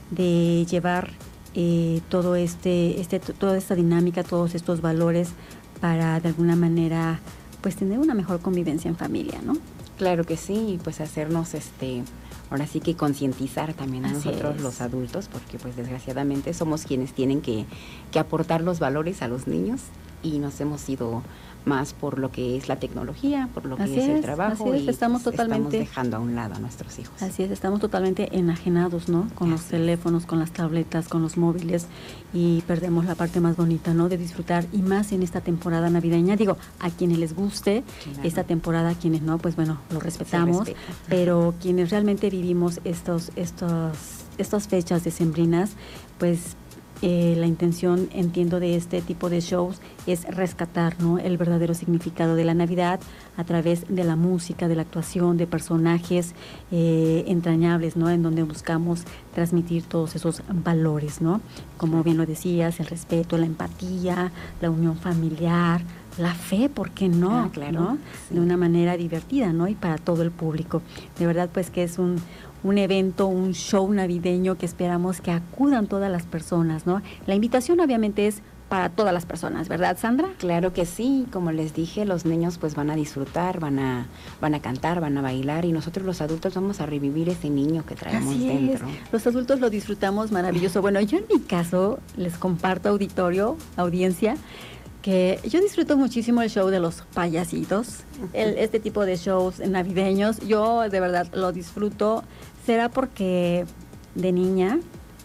Speaker 6: de llevar eh, todo este, este, toda esta dinámica, todos estos valores para de alguna manera pues tener una mejor convivencia en familia, ¿no?
Speaker 19: Claro que sí, pues hacernos este ahora sí que concientizar también a
Speaker 6: Así
Speaker 19: nosotros
Speaker 6: es.
Speaker 19: los adultos, porque pues desgraciadamente somos quienes tienen que, que aportar los valores a los niños y nos hemos ido más por lo que es la tecnología, por lo que
Speaker 6: Así
Speaker 19: es el
Speaker 6: es,
Speaker 19: trabajo
Speaker 6: así es,
Speaker 19: y
Speaker 6: estamos
Speaker 19: pues,
Speaker 6: totalmente-
Speaker 19: estamos dejando a un lado a nuestros hijos.
Speaker 6: Así es, estamos totalmente enajenados, ¿no? Con los teléfonos, con las tabletas, con los móviles y perdemos la parte más bonita, ¿no? De disfrutar y más en esta temporada navideña. Digo, a quienes les guste
Speaker 19: Claro.
Speaker 6: esta temporada, a quienes no, pues bueno, lo respetamos,
Speaker 19: respeta.
Speaker 6: pero quienes realmente vivimos estos, estos, estas fechas decembrinas, pues eh, la intención, entiendo, de este tipo de shows es rescatar, ¿no? El verdadero significado de la Navidad a través de la música, de la actuación, de personajes eh, entrañables, ¿no? En donde buscamos transmitir todos esos valores, ¿no? Como bien lo decías, el respeto, la empatía, la unión familiar, la fe, ¿por qué no?
Speaker 19: Ah, claro,
Speaker 6: ¿no?
Speaker 19: sí.
Speaker 6: De una manera divertida, ¿no? Y para todo el público. De verdad, pues que es un, un evento, un show navideño que esperamos que acudan todas las personas, ¿no? La invitación obviamente es para todas las personas, ¿verdad, Sandra?
Speaker 19: Claro que sí, como les dije, los niños pues van a disfrutar, van a van a cantar, van a bailar y nosotros los adultos vamos a revivir ese niño que traemos
Speaker 6: Así
Speaker 19: dentro.
Speaker 6: es. Los adultos lo disfrutamos maravilloso. Bueno, yo en mi caso les comparto, auditorio, audiencia, que yo disfruto muchísimo el show de los payasitos, el, este tipo de shows navideños. Yo de verdad lo disfruto. Será porque de niña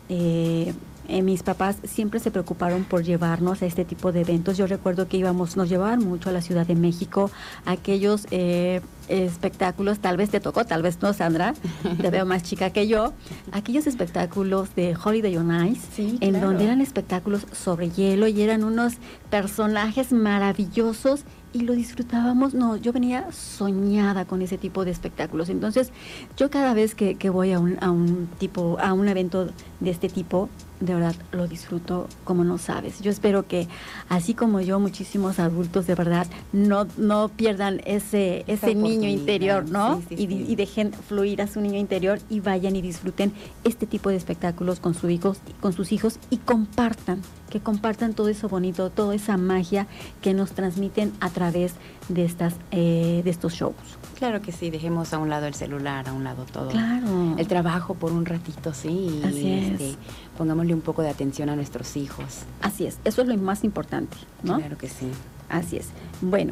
Speaker 6: eh, eh, mis papás siempre se preocuparon por llevarnos a este tipo de eventos. Yo recuerdo que íbamos, nos llevaban mucho a la Ciudad de México, a aquellos eh, espectáculos, tal vez te tocó, tal vez no, Sandra, te veo más chica que yo, aquellos espectáculos de Holiday on Ice,
Speaker 19: Sí,
Speaker 6: en
Speaker 19: claro.
Speaker 6: donde eran espectáculos sobre hielo y eran unos personajes maravillosos y lo disfrutábamos. No, yo venía soñada con ese tipo de espectáculos. Entonces, yo cada vez que, que voy a un, a un tipo, a un evento de este tipo, de verdad lo disfruto como no sabes. Yo espero que, así como yo, muchísimos adultos de verdad no, no pierdan ese,
Speaker 19: Esa
Speaker 6: ese niño
Speaker 19: oportunidad,
Speaker 6: interior, ¿no?
Speaker 19: sí, sí,
Speaker 6: y, di-
Speaker 19: sí.
Speaker 6: y dejen fluir a su niño interior y vayan y disfruten este tipo de espectáculos con sus hijos, con sus hijos y compartan, que compartan todo eso bonito, toda esa magia que nos transmiten a través de estas, eh, de estos shows.
Speaker 19: Claro que sí, dejemos a un lado el celular, a un lado todo.
Speaker 6: Claro.
Speaker 19: El trabajo por un ratito, sí. y,
Speaker 6: Así es.
Speaker 19: este, pongámosle un poco de atención a nuestros hijos.
Speaker 6: Así es, eso es lo más importante, ¿no?
Speaker 19: Claro que sí.
Speaker 6: Así es. Bueno,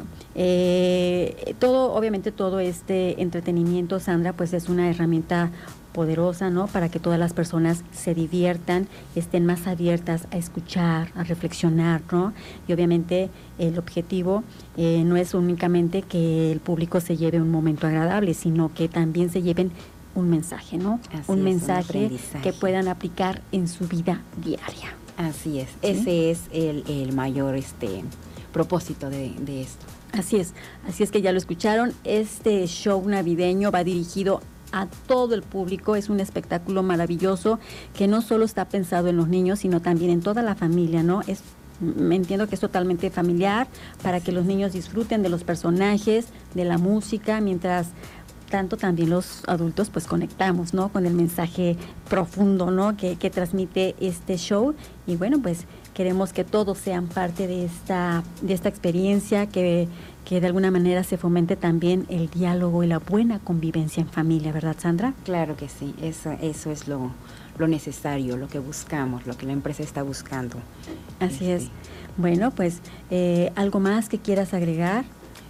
Speaker 6: eh, todo, obviamente todo este entretenimiento, Sandra, pues es una herramienta poderosa, ¿no? Para que todas las personas se diviertan, estén más abiertas a escuchar, a reflexionar, ¿no? Y obviamente el objetivo eh, no es únicamente que el público se lleve un momento agradable, sino que también se lleven un mensaje, ¿no?
Speaker 19: Así
Speaker 6: un
Speaker 19: es, un
Speaker 6: mensaje
Speaker 19: aprendizaje.
Speaker 6: que puedan aplicar en su vida diaria.
Speaker 19: Así es. Ese es el, el mayor este propósito de, de esto.
Speaker 6: Así es, así es que ya lo escucharon, este show navideño va dirigido a todo el público, es un espectáculo maravilloso que no solo está pensado en los niños, sino también en toda la familia, ¿no? Es, me entiendo que es totalmente familiar para que los niños disfruten de los personajes, de la música, mientras tanto también los adultos pues conectamos, ¿no? Con el mensaje profundo, ¿no? Que, que transmite este show y bueno, pues queremos que todos sean parte de esta, de esta experiencia, que, que de alguna manera se fomente también el diálogo y la buena convivencia en familia, ¿verdad, Sandra?
Speaker 19: Claro que sí, eso, eso es lo, lo necesario, lo que buscamos, lo que la empresa está buscando.
Speaker 6: Así es. Bueno, pues, eh, ¿algo más que quieras agregar?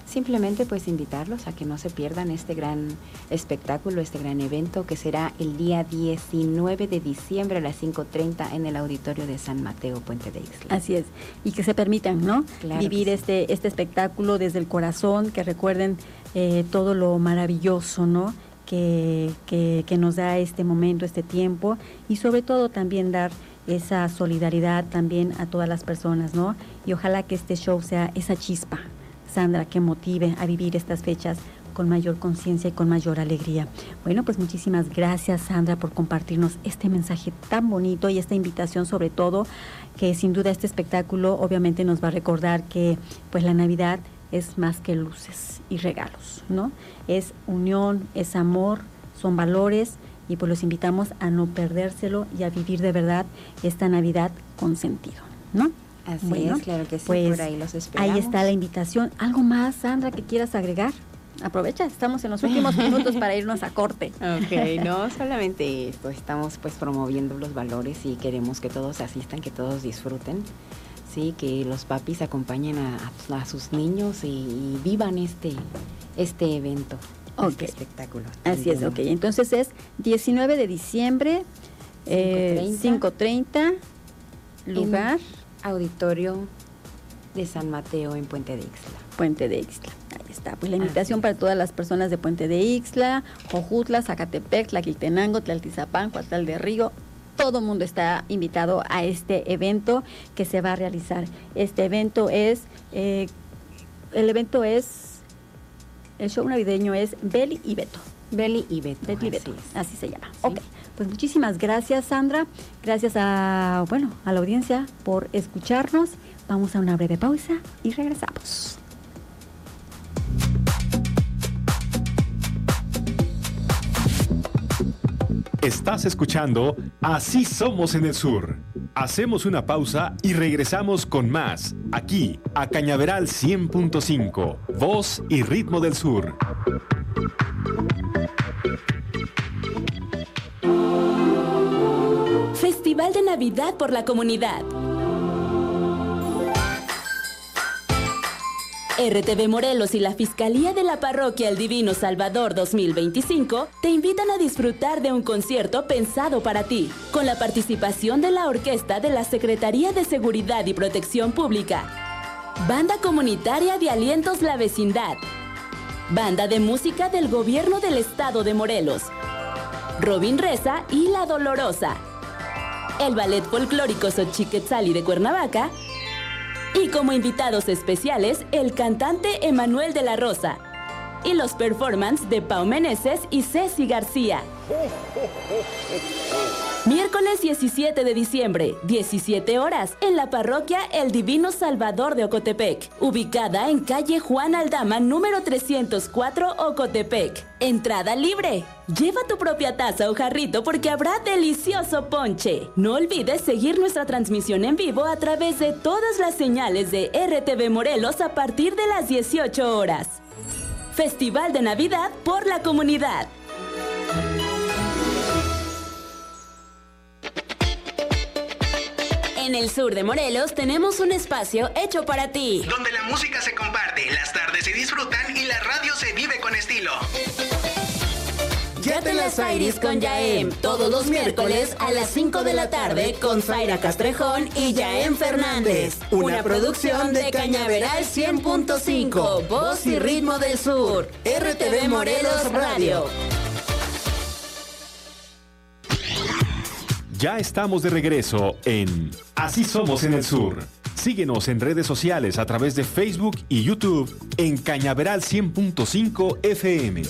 Speaker 19: Simplemente pues invitarlos a que no se pierdan este gran espectáculo, este gran evento que será el día diecinueve de diciembre a las cinco treinta en el auditorio de San Mateo, Puente de Ixtla.
Speaker 6: Así es, y que se permitan, ¿no?
Speaker 19: Claro
Speaker 6: Vivir
Speaker 19: que sí.
Speaker 6: este, este espectáculo desde el corazón, que recuerden eh, todo lo maravilloso, ¿no? Que, que, que nos da este momento, este tiempo, y sobre todo también dar esa solidaridad también a todas las personas, ¿no? Y ojalá que este show sea esa chispa, Sandra, que motive a vivir estas fechas con mayor conciencia y con mayor alegría. Bueno, pues muchísimas gracias, Sandra, por compartirnos este mensaje tan bonito y esta invitación, sobre todo, que sin duda este espectáculo obviamente nos va a recordar que pues la Navidad es más que luces y regalos, ¿no? Es unión, es amor, son valores, y pues los invitamos a no perdérselo y a vivir de verdad esta Navidad con sentido, ¿no?
Speaker 19: Así
Speaker 6: Bueno,
Speaker 19: es, claro que sí,
Speaker 6: pues,
Speaker 19: por ahí los esperamos.
Speaker 6: ahí está la invitación. ¿Algo más, Sandra, que quieras agregar? Aprovecha, estamos en los últimos minutos para irnos a corte.
Speaker 19: Ok, no, solamente esto, estamos pues promoviendo los valores y queremos que todos asistan, que todos disfruten, sí, que los papis acompañen a, a sus niños y, y vivan este, este evento,
Speaker 6: okay.
Speaker 19: este espectáculo.
Speaker 6: Así es, ok, entonces es diecinueve de diciembre, eh, cinco treinta, lugar...
Speaker 19: Auditorio de San Mateo en Puente de Ixtla.
Speaker 6: Puente de Ixtla, ahí está. Pues la invitación para todas las personas de Puente de Ixtla, Jojutla, Zacatepec, Tlaquiltenango, Tlaltizapán, Coatl de Río. Todo el mundo está invitado a este evento que se va a realizar. Este evento es, eh, el evento es, el show navideño es Beli y Beto.
Speaker 19: Beli y Beto.
Speaker 6: Beli y Beto,
Speaker 19: así,
Speaker 6: así se llama. Sí. Ok. Pues muchísimas gracias, Sandra. Gracias a, bueno, a la audiencia por escucharnos. Vamos a una breve pausa y regresamos.
Speaker 3: Estás escuchando Así Somos en el Sur. Hacemos una pausa y regresamos con más, aquí, a Cañaveral cien punto cinco, voz y ritmo del sur.
Speaker 1: Festival de Navidad por la Comunidad. R T V Morelos y la Fiscalía de la Parroquia El Divino Salvador dos mil veinticinco te invitan a disfrutar de un concierto pensado para ti, con la participación de la Orquesta de la Secretaría de Seguridad y Protección Pública, Banda Comunitaria de Alientos La Vecindad, Banda de Música del Gobierno del Estado de Morelos, Robin Reza y La Dolorosa, el Ballet Folclórico Xochiquetzali de Cuernavaca, y como invitados especiales, el cantante Emanuel de la Rosa y los performances de Pau Meneses y Ceci García. Miércoles diecisiete de diciembre, diecisiete horas, en la parroquia El Divino Salvador de Ocotepec, ubicada en calle Juan Aldama, número trescientos cuatro, Ocotepec. Entrada libre. Lleva tu propia taza o jarrito porque habrá delicioso ponche. No olvides seguir nuestra transmisión en vivo a través de todas las señales de R T V Morelos a partir de las dieciocho horas. Festival de Navidad por la Comunidad. En el sur de Morelos tenemos un espacio hecho para ti.
Speaker 20: Donde la música se comparte, las tardes se disfrutan y la radio se vive con estilo.
Speaker 1: Ya te las Airis con Yaem, todos los miércoles a las cinco de la tarde con Zaira Castrejón y Yaem Fernández. Una producción de Cañaveral cien punto cinco, voz y ritmo del sur. R T V Morelos Radio.
Speaker 3: Ya estamos de regreso en Así Somos en el Sur. Síguenos en redes sociales a través de Facebook y YouTube en Cañaveral cien punto cinco F M.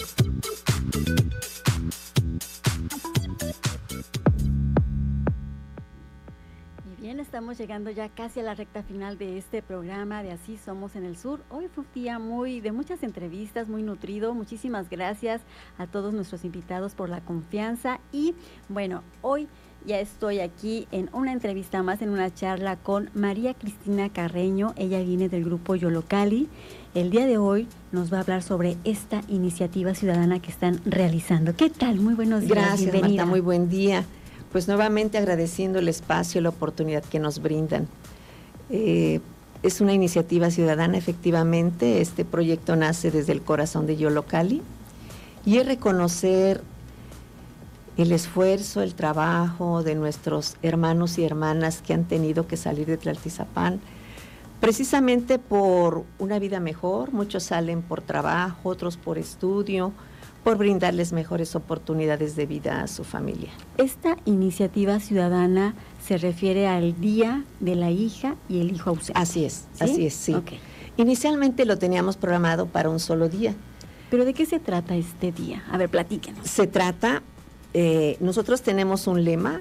Speaker 6: Y bien, estamos llegando ya casi a la recta final de este programa de Así Somos en el Sur. Hoy fue un día muy de muchas entrevistas, muy nutrido. Muchísimas gracias a todos nuestros invitados por la confianza. Y bueno, hoy ya estoy aquí en una entrevista más, en una charla con María Cristina Carreño. Ella viene del grupo Yolocali. El día de hoy nos va a hablar sobre esta iniciativa ciudadana que están realizando. ¿Qué tal? Muy buenos días.
Speaker 21: Gracias,
Speaker 6: bienvenida.
Speaker 21: Marta, muy buen día. Pues nuevamente agradeciendo el espacio, la oportunidad que nos brindan. Eh, es una iniciativa ciudadana, efectivamente. Este proyecto nace desde el corazón de Yollocalli y es reconocer el esfuerzo, el trabajo de nuestros hermanos y hermanas que han tenido que salir de Tlaltizapán precisamente por una vida mejor. Muchos salen por trabajo, otros por estudio, por brindarles mejores oportunidades de vida a su familia.
Speaker 6: Esta iniciativa ciudadana se refiere al Día de la Hija y el Hijo Ausente.
Speaker 21: Así es,
Speaker 6: ¿sí?
Speaker 21: así es, sí.
Speaker 6: Okay.
Speaker 21: Inicialmente lo teníamos programado para un solo día.
Speaker 6: ¿Pero de qué se trata este día? A ver, platíquenos.
Speaker 21: Se trata, eh, nosotros tenemos un lema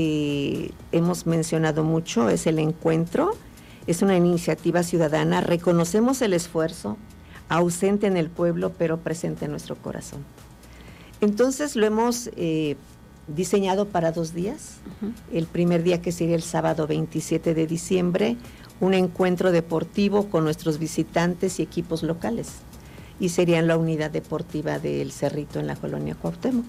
Speaker 21: que hemos mencionado mucho, es el encuentro. Es una iniciativa ciudadana, reconocemos el esfuerzo, ausente en el pueblo, pero presente en nuestro corazón. Entonces lo hemos eh, diseñado para dos días. Uh-huh. El primer día, que sería el sábado veintisiete de diciembre, un encuentro deportivo con nuestros visitantes y equipos locales. Y sería en la unidad deportiva del Cerrito en la colonia Cuauhtémoc,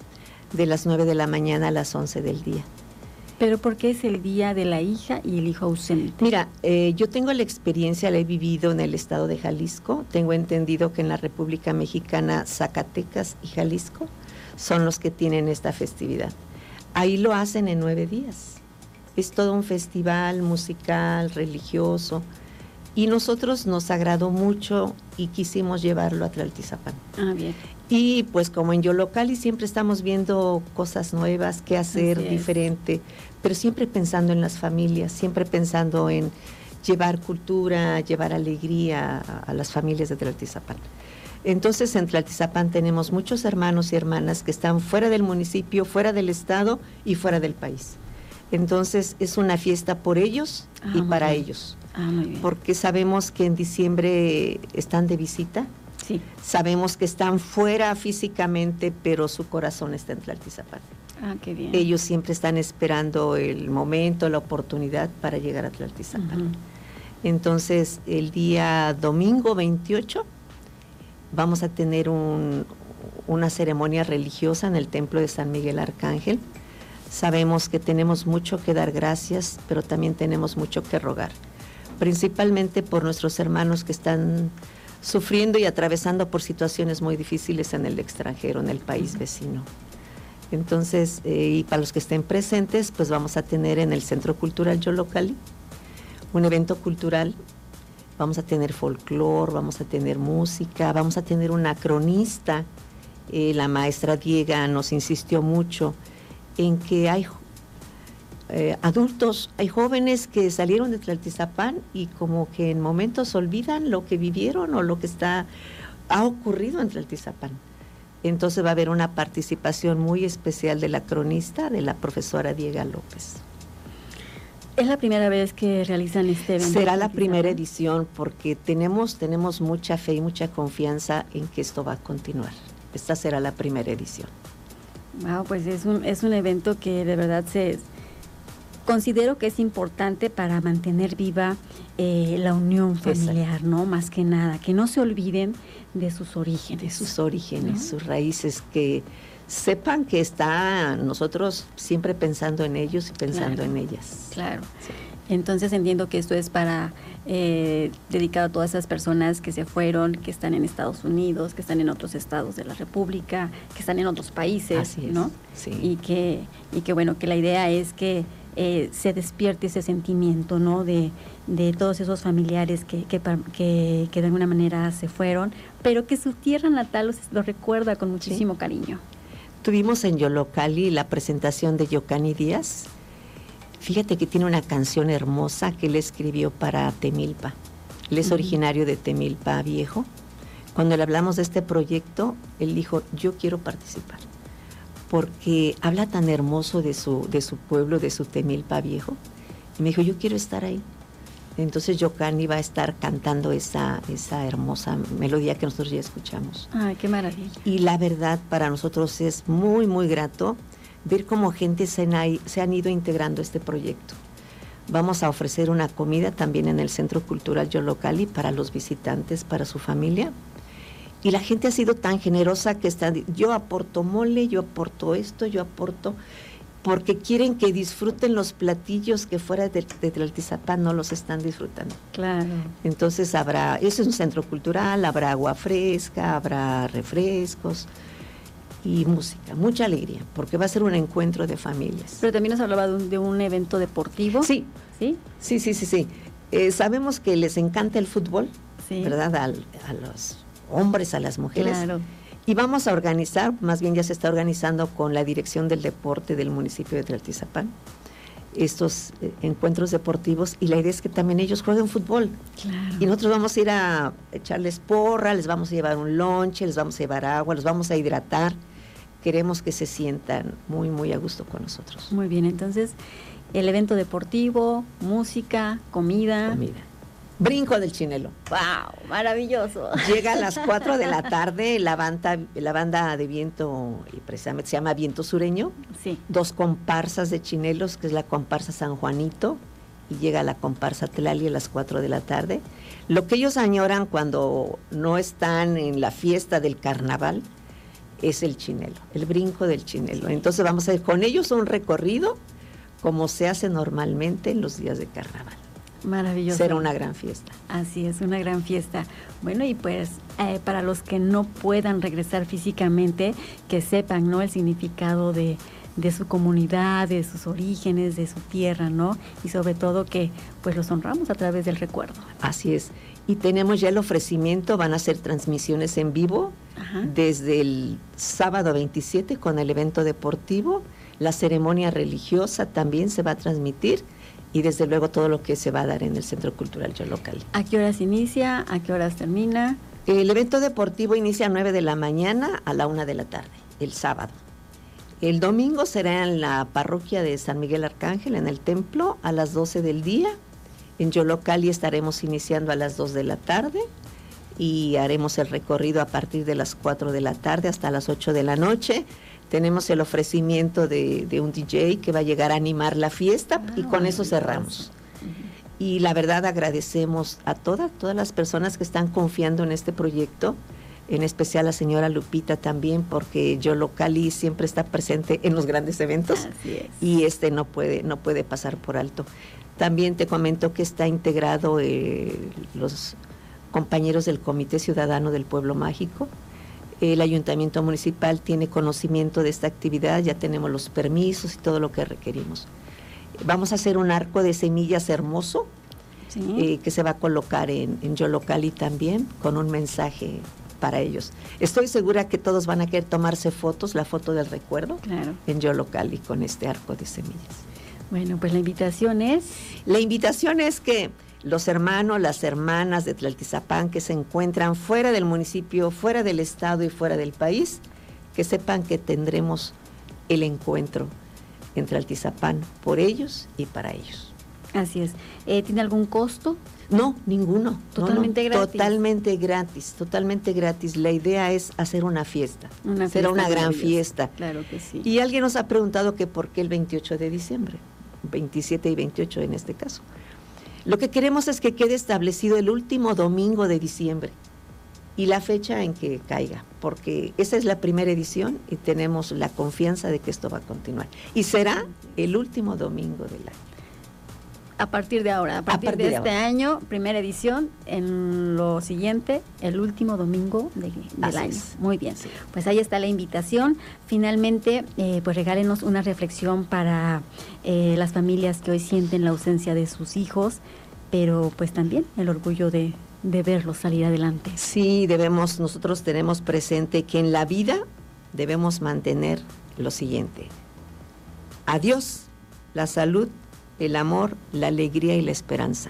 Speaker 21: de las nueve de la mañana a las once del día.
Speaker 6: ¿Pero por qué es el Día de la Hija y el Hijo Ausente?
Speaker 21: Mira, eh, yo tengo la experiencia, la he vivido en el estado de Jalisco. Tengo entendido que en la República Mexicana, Zacatecas y Jalisco son los que tienen esta festividad. Ahí lo hacen en nueve días. Es todo un festival musical, religioso. Y nosotros nos agradó mucho y quisimos llevarlo a Tlaltizapán.
Speaker 6: Ah, bien.
Speaker 21: Y pues como en Yollocalli siempre estamos viendo cosas nuevas, qué hacer diferente, pero siempre pensando en las familias, siempre pensando en llevar cultura, llevar alegría a, a las familias de Tlaltizapán. Entonces en Tlaltizapán tenemos muchos hermanos y hermanas que están fuera del municipio, fuera del estado y fuera del país. Entonces es una fiesta por ellos ah, y para bien. ellos.
Speaker 6: Ah, muy bien.
Speaker 21: Porque sabemos que en diciembre están de visita.
Speaker 6: Sí.
Speaker 21: Sabemos que están fuera físicamente, pero su corazón está en Tlaltizapán.
Speaker 6: Ah, qué bien.
Speaker 21: Ellos siempre están esperando el momento, la oportunidad para llegar a Tlaltizapán. Uh-huh. Entonces, el día domingo veintiocho vamos a tener un, una ceremonia religiosa en el Templo de San Miguel Arcángel. Sabemos que tenemos mucho que dar gracias, pero también tenemos mucho que rogar, principalmente por nuestros hermanos que están sufriendo y atravesando por situaciones muy difíciles en el extranjero, en el país vecino. Entonces, eh, y para los que estén presentes, pues vamos a tener en el Centro Cultural Yollocalli un evento cultural. Vamos a tener folclor, vamos a tener música, vamos a tener una cronista. Eh, la maestra Diega nos insistió mucho en que hay Eh, adultos, hay jóvenes que salieron de Tlaltizapán y como que en momentos olvidan lo que vivieron o lo que está ha ocurrido en Tlaltizapán. Entonces va a haber una participación muy especial de la cronista, de la profesora Diega López.
Speaker 6: ¿Es la primera vez que realizan este evento?
Speaker 21: Será la primera edición porque tenemos, tenemos mucha fe y mucha confianza en que esto va a continuar. Esta será la primera edición.
Speaker 6: Wow, pues es un, es un evento que de verdad se... Considero que es importante para mantener viva eh, la unión familiar, ¿no? Más que nada, que no se olviden de sus orígenes.
Speaker 21: De sus orígenes, ¿no? Sus raíces, que sepan que está nosotros siempre pensando en ellos y pensando
Speaker 6: claro,
Speaker 21: en ellas.
Speaker 6: Claro. Sí. Entonces entiendo que esto es para eh, dedicado a todas esas personas que se fueron, que están en Estados Unidos, que están en otros estados de la República, que están en otros países,
Speaker 21: Así es,
Speaker 6: ¿no?
Speaker 21: Sí.
Speaker 6: Y que, y que bueno, que la idea es que Eh, se despierte ese sentimiento, ¿no? De, de todos esos familiares que, que, que, que de alguna manera se fueron, pero que su tierra natal los, los recuerda con muchísimo sí. cariño.
Speaker 21: Tuvimos en Yollocalli la presentación de Yocani Díaz. Fíjate que tiene una canción hermosa que él escribió para Temilpa. Él es uh-huh. originario de Temilpa Viejo. Cuando le hablamos de este proyecto, él dijo, yo quiero participar, porque habla tan hermoso de su, de su pueblo, de su Temilpa Viejo. Y me dijo, yo quiero estar ahí. Entonces Yocani va a estar cantando esa, esa hermosa melodía que nosotros ya escuchamos.
Speaker 6: Ay, qué maravilla.
Speaker 21: Y la verdad, para nosotros es muy, muy grato ver cómo gente se han, se han ido integrando a este proyecto. Vamos a ofrecer una comida también en el Centro Cultural Yollocalli para los visitantes, para su familia. Y la gente ha sido tan generosa que están, yo aporto mole, yo aporto esto, yo aporto, porque quieren que disfruten los platillos que fuera de, de Tlaltizapán no los están disfrutando.
Speaker 6: Claro.
Speaker 21: Entonces habrá, eso es un centro cultural, habrá agua fresca, habrá refrescos y música, mucha alegría, porque va a ser un encuentro de familias.
Speaker 6: Pero también nos hablaba de un, de un evento deportivo.
Speaker 21: Sí,
Speaker 6: sí,
Speaker 21: sí, sí, sí. sí. Eh, sabemos que les encanta el fútbol, sí. ¿verdad? Al, a los hombres, a las mujeres.
Speaker 6: Claro.
Speaker 21: Y vamos a organizar, más bien ya se está organizando con la Dirección del Deporte del municipio de Tlaltizapán, estos eh, encuentros deportivos, y la idea es que también ellos jueguen fútbol.
Speaker 6: Claro.
Speaker 21: Y nosotros vamos a ir a echarles porra, les vamos a llevar un lonche, les vamos a llevar agua, los vamos a hidratar. Queremos que se sientan muy, muy a gusto con nosotros.
Speaker 6: Muy bien, entonces, el evento deportivo, música, comida.
Speaker 21: Comida. Brinco del Chinelo.
Speaker 6: ¡Wow! Maravilloso.
Speaker 21: Llega a las cuatro de la tarde la banda, la banda de viento, y precisamente se llama Viento Sureño.
Speaker 6: Sí.
Speaker 21: Dos comparsas de chinelos, que es la comparsa San Juanito, y llega la comparsa Tlali a las cuatro de la tarde. Lo que ellos añoran cuando no están en la fiesta del carnaval es el chinelo, el brinco del chinelo. Entonces vamos a ir con ellos a un recorrido como se hace normalmente en los días de carnaval.
Speaker 6: Maravilloso.
Speaker 21: Será una gran fiesta.
Speaker 6: Así es, una gran fiesta. Bueno, y pues eh, para los que no puedan regresar físicamente, que sepan, ¿no?, el significado de, de su comunidad, de sus orígenes, de su tierra, ¿no? Y sobre todo que pues los honramos a través del recuerdo.
Speaker 21: Así es. Y tenemos ya el ofrecimiento, van a hacer transmisiones en vivo. Ajá. Desde el sábado veintisiete con el evento deportivo, la ceremonia religiosa también se va a transmitir, y desde luego todo lo que se va a dar en el Centro Cultural Yolocali.
Speaker 6: ¿A qué horas inicia? ¿A qué horas termina?
Speaker 21: El evento deportivo inicia a nueve de la mañana a la una de la tarde, el sábado. El domingo será en la parroquia de San Miguel Arcángel, en el templo, a las doce del día. En Yolocali estaremos iniciando a las dos de la tarde y haremos el recorrido a partir de las cuatro de la tarde hasta las ocho de la noche. Tenemos el ofrecimiento de, de un D J que va a llegar a animar la fiesta, ah, y con eso cerramos. Uh-huh. Y la verdad agradecemos a todas, todas las personas que están confiando en este proyecto, en especial a la señora Lupita también, porque Yolocali siempre está presente en los grandes eventos.
Speaker 6: Así es.
Speaker 21: Y este no puede, no puede pasar por alto. También te comento que está integrado eh, los compañeros del Comité Ciudadano del Pueblo Mágico. El Ayuntamiento Municipal tiene conocimiento de esta actividad, ya tenemos los permisos y todo lo que requerimos. Vamos a hacer un arco de semillas hermoso, sí. eh, que se va a colocar en, en Yolocali también, con un mensaje para ellos. Estoy segura que todos van a querer tomarse fotos, la foto del recuerdo,
Speaker 6: claro,
Speaker 21: en Yolocali con este arco de semillas.
Speaker 6: Bueno, pues la invitación es...
Speaker 21: La invitación es que los hermanos, las hermanas de Tlaltizapán que se encuentran fuera del municipio, fuera del estado y fuera del país, que sepan que tendremos el encuentro en Tlaltizapán por ellos y para ellos.
Speaker 6: Así es. Eh, ¿Tiene algún costo?
Speaker 21: No, ninguno.
Speaker 6: Totalmente
Speaker 21: no, no,
Speaker 6: gratis.
Speaker 21: Totalmente gratis, totalmente gratis. La idea es hacer una fiesta.
Speaker 6: Una
Speaker 21: Será
Speaker 6: fiesta
Speaker 21: una gran
Speaker 6: maravillosa.
Speaker 21: fiesta.
Speaker 6: Claro que sí.
Speaker 21: Y alguien nos ha preguntado que por qué el veintiocho de diciembre, veintisiete y veintiocho en este caso. Lo que queremos es que quede establecido el último domingo de diciembre y la fecha en que caiga, porque esa es la primera edición y tenemos la confianza de que esto va a continuar. Y será el último domingo del año.
Speaker 6: A partir de ahora, a partir, a partir de, de este ahora. año, primera edición, en lo siguiente, el último domingo de, del Así año. Es. Muy bien, sí. Pues ahí está la invitación. Finalmente, eh, pues regálenos una reflexión para eh, las familias que hoy sienten la ausencia de sus hijos, pero pues también el orgullo de, de verlos salir adelante.
Speaker 21: Sí, debemos, nosotros tenemos presente que en la vida debemos mantener lo siguiente: a Dios, la salud, el amor, la alegría y la esperanza.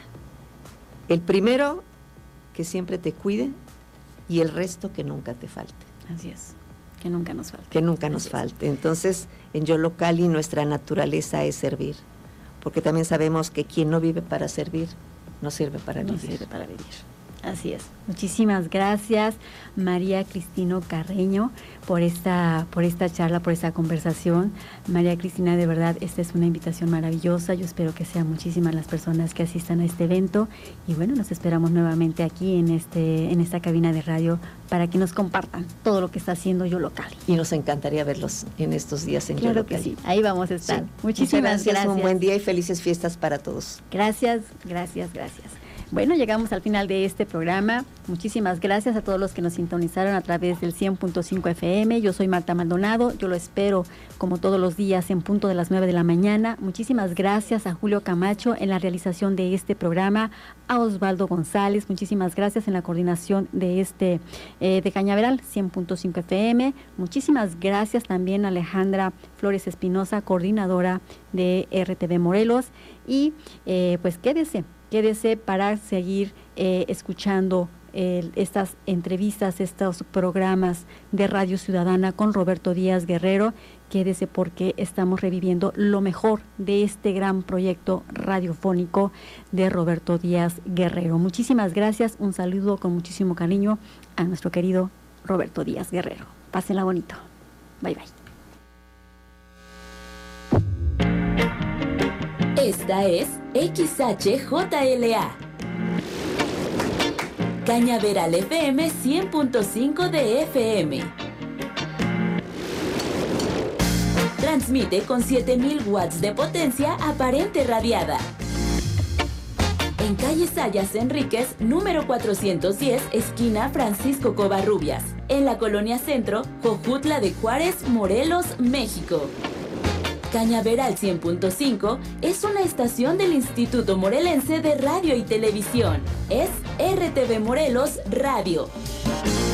Speaker 21: El primero, que siempre te cuide, y el resto que nunca te falte.
Speaker 6: Así es, que nunca nos falte.
Speaker 21: Que nunca nos falte. Entonces, en Yolocali nuestra naturaleza es servir, porque también sabemos que quien no vive para servir, no sirve para
Speaker 6: no
Speaker 21: vivir.
Speaker 6: sirve para vivir. Así es. Muchísimas gracias, María Cristina Carreño, por esta, por esta charla, por esta conversación. María Cristina, de verdad, esta es una invitación maravillosa. Yo espero que sean muchísimas las personas que asistan a este evento. Y bueno, nos esperamos nuevamente aquí en este, en esta cabina de radio para que nos compartan todo lo que está haciendo Yo Local.
Speaker 21: Y nos encantaría verlos en estos días en Yo
Speaker 6: Claro
Speaker 21: Local.
Speaker 6: que sí, ahí vamos a estar.
Speaker 21: Sí.
Speaker 6: Muchísimas
Speaker 21: gracias,
Speaker 6: gracias.
Speaker 21: Un buen día y felices fiestas para todos.
Speaker 6: Gracias, gracias, gracias. Bueno, llegamos al final de este programa. Muchísimas gracias a todos los que nos sintonizaron a través del cien punto cinco F M. Yo soy Marta Maldonado. Yo lo espero como todos los días en punto de las nueve de la mañana. Muchísimas gracias a Julio Camacho en la realización de este programa, a Osvaldo González. Muchísimas gracias en la coordinación de este eh, de Cañaveral cien punto cinco F M. Muchísimas gracias también a Alejandra Flores Espinosa, coordinadora de R T V Morelos. Y eh, pues quédese. Quédese para seguir eh, escuchando eh, estas entrevistas, estos programas de Radio Ciudadana con Roberto Díaz Guerrero. Quédese porque estamos reviviendo lo mejor de este gran proyecto radiofónico de Roberto Díaz Guerrero. Muchísimas gracias, un saludo con muchísimo cariño a nuestro querido Roberto Díaz Guerrero. Pásenla bonito. Bye, bye.
Speaker 1: Esta es X H J L A Cañaveral F M cien punto cinco de F M. Transmite con siete mil watts de potencia aparente radiada. En calle Sayas Enríquez, número cuatrocientos diez, esquina Francisco Covarrubias. En la Colonia Centro, Jojutla de Juárez, Morelos, México. Cañaveral cien punto cinco es una estación del Instituto Morelense de Radio y Televisión. Es R T V Morelos Radio.